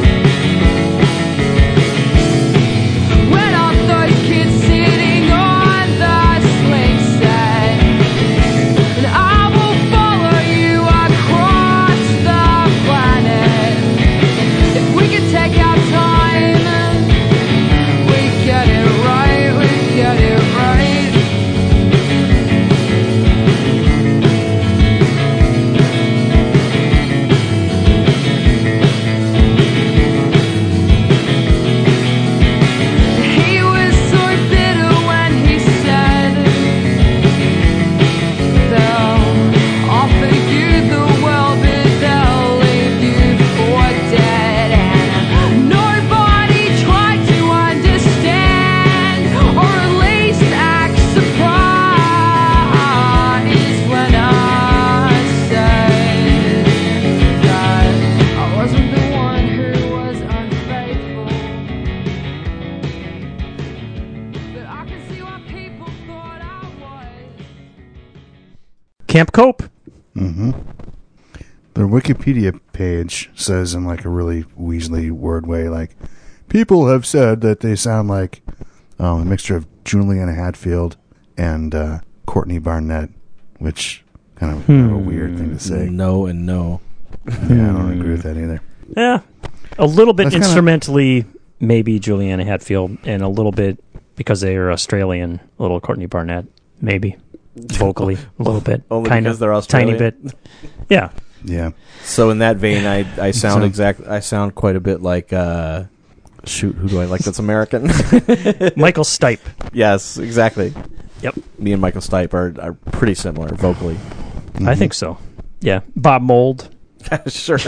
When all those kids sitting on the swing set, and I will follow you across the planet. If we could take our time, we get it right, we get it right. He was so bitter when he said they'll offer you the world, but they'll leave you for dead. And nobody tried to understand, or at least act surprised when I said that I wasn't the one who was unfaithful. But I can see why people thought I was. Camp Cope. Their Wikipedia page says in like a really Weasley word way, like, people have said that they sound like a mixture of Juliana Hatfield and Courtney Barnett, which kind of a weird thing to say. No and no. Yeah, I don't agree with that either. Yeah. A little bit That's kinda- instrumentally, maybe Juliana Hatfield, and a little bit, because they are Australian, a little Courtney Barnett, maybe. Vocally, a little bit. Only kind because of, they're Australian? Tiny bit. Yeah. Yeah. So in that vein, I sound So- I sound quite a bit like shoot, who do I like that's American? Michael Stipe. Yes, exactly. Yep. Me and Michael Stipe are pretty similar vocally. I think so. Yeah. Bob Mould. Sure.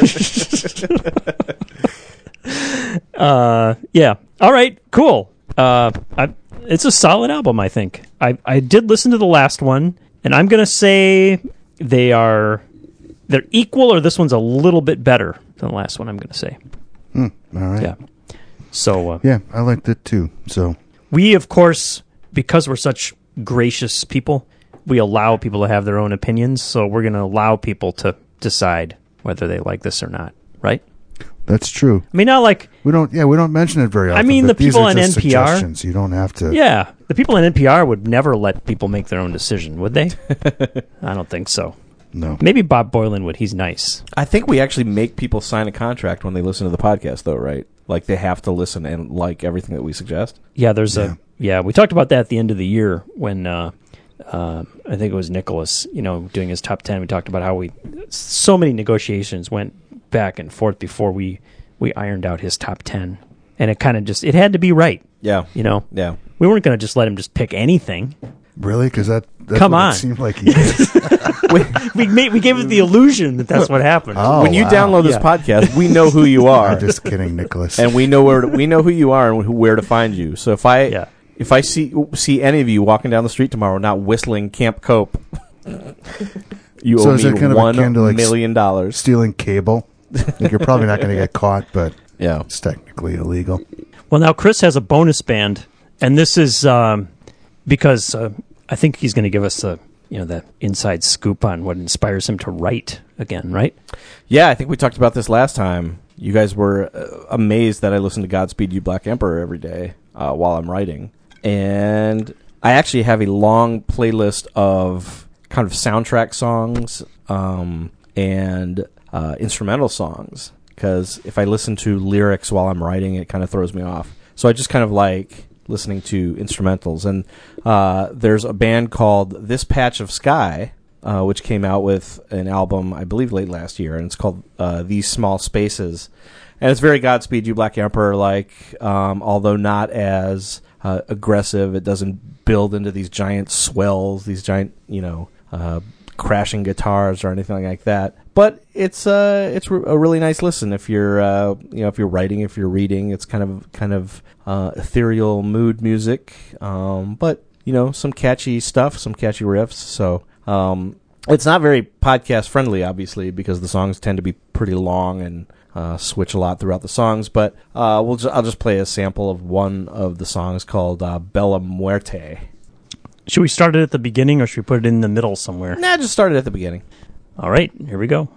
Yeah. All right. Cool. It's a solid album, I think. I did listen to the last one, and I'm going to say they're equal, or this one's a little bit better than the last one, I'm going to say. All right. Yeah. So Yeah, I liked it too. So we, of course, because we're such gracious people, we allow people to have their own opinions, so we're going to allow people to decide whether they like this or not, right? that's true. I mean, not like... We don't mention it very often. mean, but the these people are on just NPR suggestions. You don't have to. Yeah, the people in NPR would never let people make their own decision, would they? I don't think so. No. Maybe Bob Boylan would. He's nice. I think we actually make people sign a contract when they listen to the podcast, though, right? Like they have to listen and like everything that we suggest. Yeah, we talked about that at the end of the year when I think it was Nicholas, doing his top 10. We talked about how so many negotiations went back and forth before we ironed out his top 10. And it kind of it had to be right. Yeah. Yeah. Yeah. We weren't going to just let him just pick anything. Really? Because that's Come what on. it seemed like he did. We gave it the illusion that that's what happened. Oh, when you wow. download this podcast, we know who you are, I'm just kidding, Nicholas. and we know who you are and where to find you. So if I see any of you walking down the street tomorrow not whistling Camp Cope, you So owe is me it kind of akin to, $1 like, million. stealing cable. Like, you're probably not going to get caught, but Yeah. it's technically illegal. Well, now Chris has a bonus band, and this is because I think he's going to give us the inside scoop on what inspires him to write again, right? Yeah, I think we talked about this last time. You guys were amazed that I listen to Godspeed You Black Emperor every day while I'm writing. And I actually have a long playlist of kind of soundtrack songs and instrumental songs, because if I listen to lyrics while I'm writing, it kind of throws me off. So I just kind of like listening to instrumentals. And there's a band called This Patch of Sky, which came out with an album, I believe, late last year, and it's called These Small Spaces. And it's very Godspeed You Black Emperor-like, although not as aggressive. It doesn't build into these giant swells, these giant, crashing guitars or anything like that. But it's a really nice listen if you're if you're writing, if you're reading. It's kind of ethereal mood music, but some catchy stuff, some catchy riffs. So it's not very podcast friendly, obviously, because the songs tend to be pretty long and switch a lot throughout the songs. But I'll just play a sample of one of the songs called Bella Muerte. Should we start it at the beginning, or should we put it in the middle somewhere? Nah, just start it at the beginning. All right, here we go.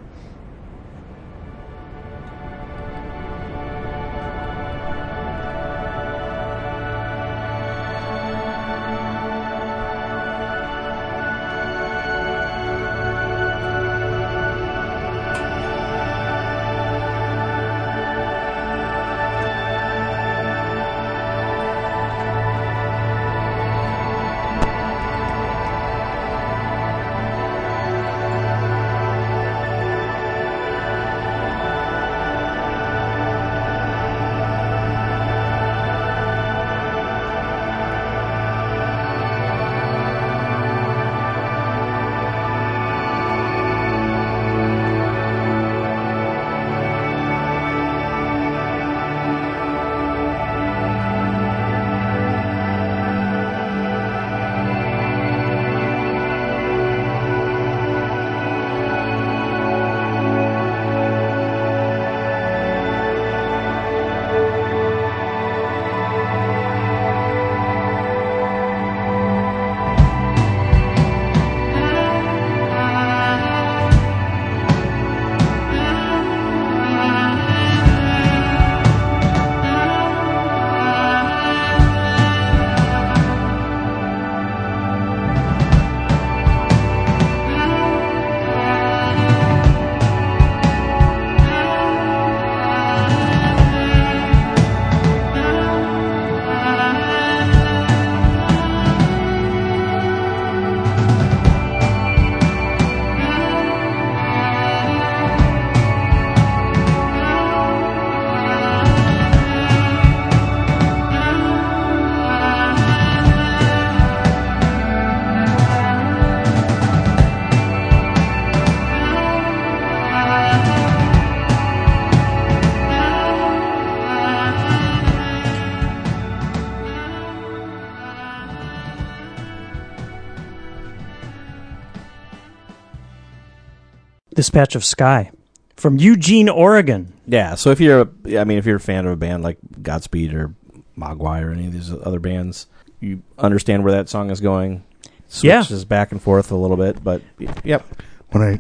This Patch of Sky from Eugene, Oregon. Yeah, so if you're a fan of a band like Godspeed or Mogwai or any of these other bands, you understand where that song is going. Switches back and forth a little bit, but yep. When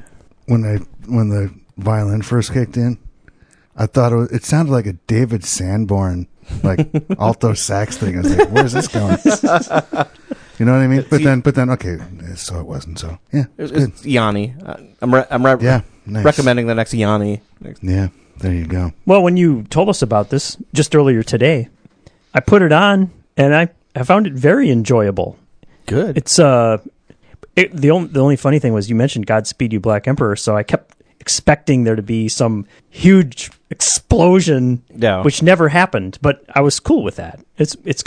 the violin first kicked in, I thought it sounded like a David Sanborn alto sax thing. I was like, where's this going? You know what I mean? But then, okay, so it wasn't. So yeah, it's Yanni. I'm nice. recommending the next Yanni. Yeah, there you go. Well, when you told us about this just earlier today, I put it on and I found it very enjoyable. Good. It's the only funny thing was you mentioned Godspeed You Black Emperor, so I kept expecting there to be some huge explosion, which never happened. But I was cool with that. It's got a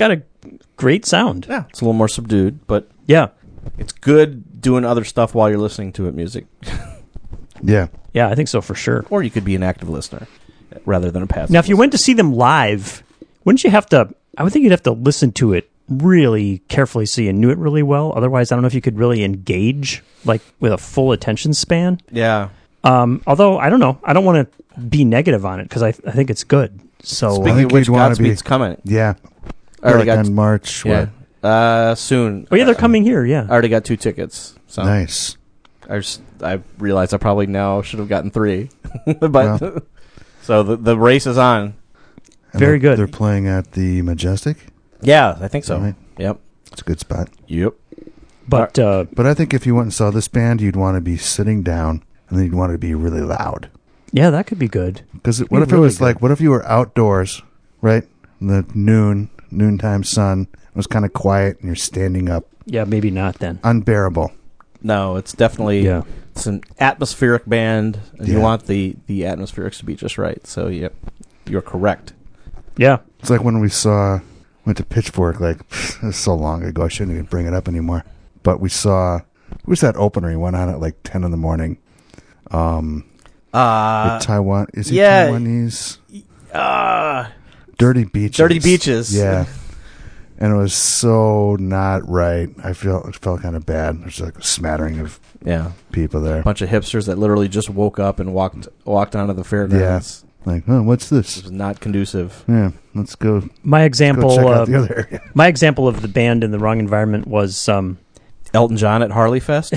great sound. Yeah, it's a little more subdued, but Yeah. it's good doing other stuff while you're listening to it, music. Yeah. Yeah, I think so for sure. Or you could be an active listener rather than a passive. Now, if you listener. went to see them live, wouldn't you have to? I would think you'd have to listen to it really carefully so you knew it really well. Otherwise, I don't know if you could really engage like with a full attention span. Yeah. Although I don't know, I don't want to be negative on it because I think it's good. So Speaking think of which, you'd wanna Godspeed's be- coming. Yeah. I already Like got on March. yeah. What? Soon. oh yeah, they're coming here. I Yeah, already got 2 tickets. So Nice. I realized I probably now should have gotten 3. But Well. so the race is on. And Very they're- good. They're playing at the Majestic. Yeah, I think so. Right. Yep. It's a good spot. Yep. but But I think if you went and saw this band, you'd want to be sitting down, and then you'd want to be really loud. yeah, that could be good. Because what if it really was good. like, what if you were outdoors, right? In the noontime sun, it was kind of quiet, and you're standing up. Yeah, maybe not then. Unbearable. No, it's definitely Yeah. it's an atmospheric band, and you Yeah. want the atmospherics to be just right. So yep, you're correct. Yeah, It's like when we went to Pitchfork, like, it was so long ago, I shouldn't even bring it up anymore. But we saw, who was that opener? He went on at like 10 in the morning. The Taiwan, is he yeah. Taiwanese? Dirty Beaches. Dirty Beaches. Yeah. And it was so not right. It felt kind of bad. There's like a smattering of Yeah, people there. a bunch of hipsters that literally just woke up and walked onto the fairgrounds. Like, oh, what's It this? was not conducive. Yeah, let's go. my Go example. check out the other area. My example of the band in the wrong environment was Elton John at Harley Fest.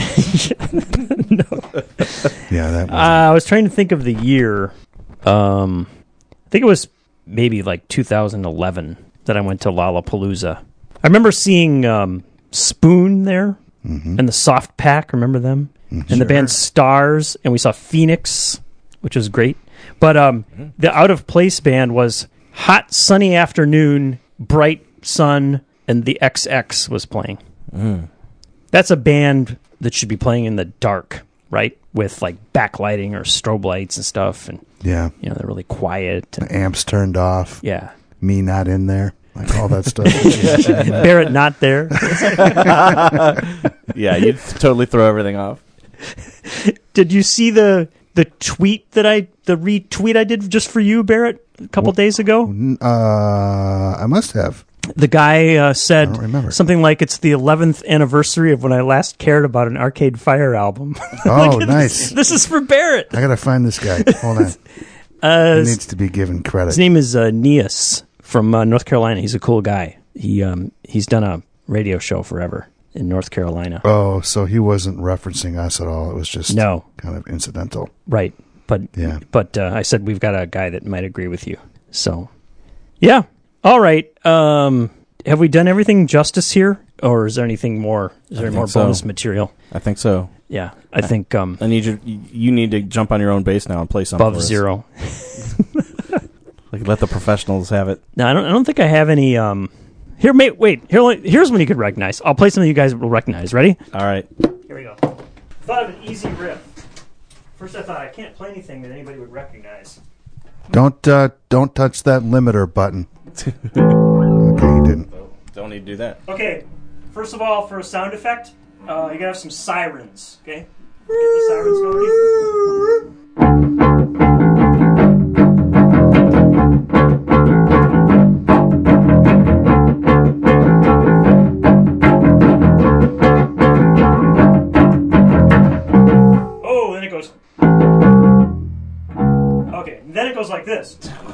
Yeah, that was. I was trying to think of the year. I think it was maybe like 2011 that I went to Lollapalooza. I remember seeing Spoon there and the Soft Pack. Remember them? And the band Stars, and we saw Phoenix, which was great. But the Out of Place band was Hot Sunny Afternoon, Bright Sun, and the XX was playing. That's a band that should be playing in the dark, right? With like backlighting or strobe lights and stuff, and Yeah. you know they're really quiet. And, Amps turned off. yeah, Me not in there. Like all that stuff. Barrett not there. Yeah, you'd totally throw everything off. Did you see the tweet the retweet I did just for you, Barrett, a couple days ago? I must have. The guy said I don't remember. something like it's the 11th anniversary of when I last cared about an Arcade Fire album. Oh, nice. This is for Barrett. I gotta find this guy. Hold on. He needs to be given credit. His name is Neas from North Carolina. He's a cool guy. He's done a radio show forever in North Carolina. Oh, so he wasn't referencing us at all. It was just No. kind of incidental. Right. But Yeah. I said we've got a guy that might agree with you. So, yeah. All right. Have we done everything justice here, or is there anything more? Is there think more so. bonus material? I think so. Yeah, I think I need you need to jump on your own bass now and play something above for us. zero. Like, let the professionals have it. No, I don't think I have any. Here, wait. Here's one you could recognize. I'll play something you guys will recognize. Ready? All right. Here we go. Thought of an easy riff. First, I thought I can't play anything that anybody would recognize. Don't touch that limiter button. Okay, he didn't. Don't need to do that. Okay. First of all, for a sound effect, you gotta have some sirens. Okay. Get the sirens going. Oh, then it goes. Okay, then it goes like this.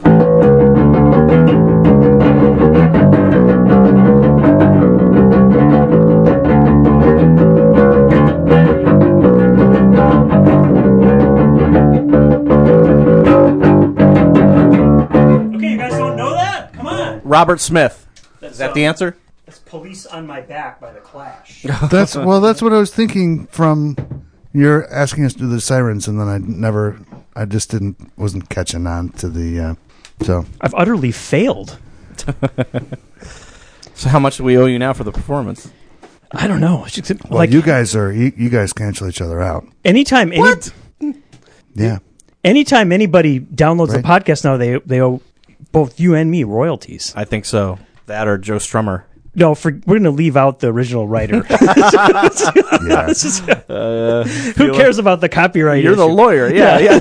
Okay, you guys don't know that? Come on. Robert Smith. Is that the answer? That's Police on My Back by The Clash. That's what I was thinking from you're asking us to do the sirens, and then I just wasn't catching on to the, so. I've utterly failed. So how much do we owe you now for the performance? I don't know. Well, you guys cancel each other out. Anytime Yeah. anytime anybody downloads the Right. podcast now, they owe both you and me royalties. I think so. That or Joe Strummer. No, we're going to leave out the original writer. Yeah. Who cares about the copyright You're the issue? lawyer. Yeah.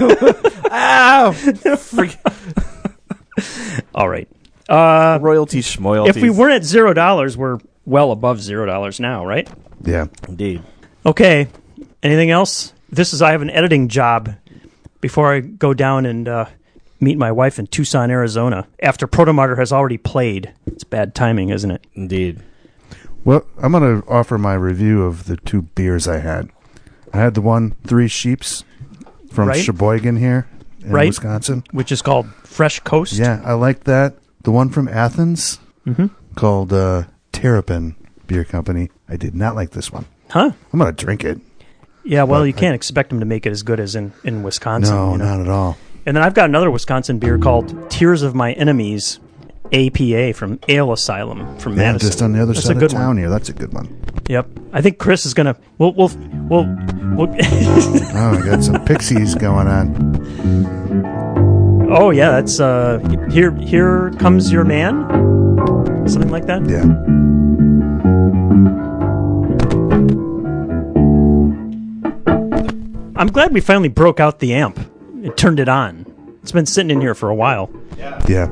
All right. Royalties, schmoyalties. If we weren't at $0, we're well above $0 now, right? Yeah. Indeed. Okay. Anything else? I have an editing job before I go down and meet my wife in Tucson, Arizona, after Protomartyr has already played. It's bad timing, isn't it? Indeed. Well, I'm going to offer my review of the 2 beers I had. I had the one, Three Sheeps, from Right. Sheboygan here in Right. Wisconsin. Which is called Fresh Coast. Yeah, I like that. The one from Athens, called Terrapin Beer Company. I did not like this one. Huh? I'm going to drink it. Yeah, well, But you can't expect them to make it as good as in Wisconsin. No, you know? not at all. And then I've got another Wisconsin beer called Tears of My Enemies, APA, from Ale Asylum from Yeah, Madison. just on the other That's side a good of town one. here. That's a good one. Yep. I think Chris is going to... We'll Oh, I got some Pixies going on. oh, yeah, that's... Here Comes Your Man? Something like that? Yeah. I'm glad we finally broke out the amp and turned it on. It's been sitting in here for a while. Yeah.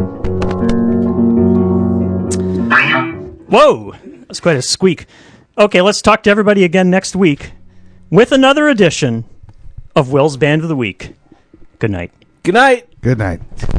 Whoa! That's quite a squeak. Okay, let's talk to everybody again next week with another edition of Will's Band of the Week. Good night. Good night. Good night.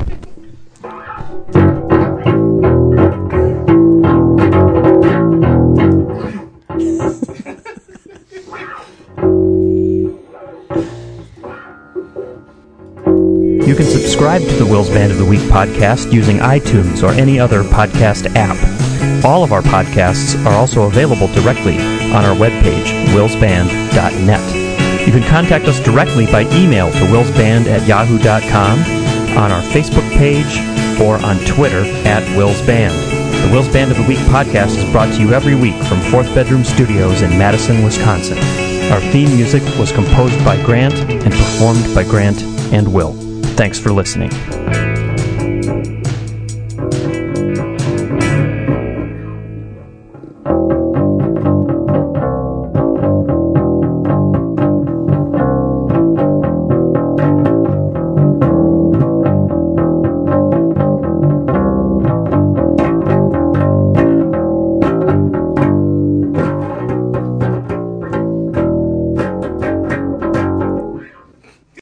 You can subscribe to the Will's Band of the Week podcast using iTunes or any other podcast app. All of our podcasts are also available directly on our webpage, willsband.net. You can contact us directly by email to willsband@yahoo.com, on our Facebook page, or on Twitter @willsband. The Will's Band of the Week podcast is brought to you every week from Fourth Bedroom Studios in Madison, Wisconsin. Our theme music was composed by Grant and performed by Grant and Will. Thanks for listening.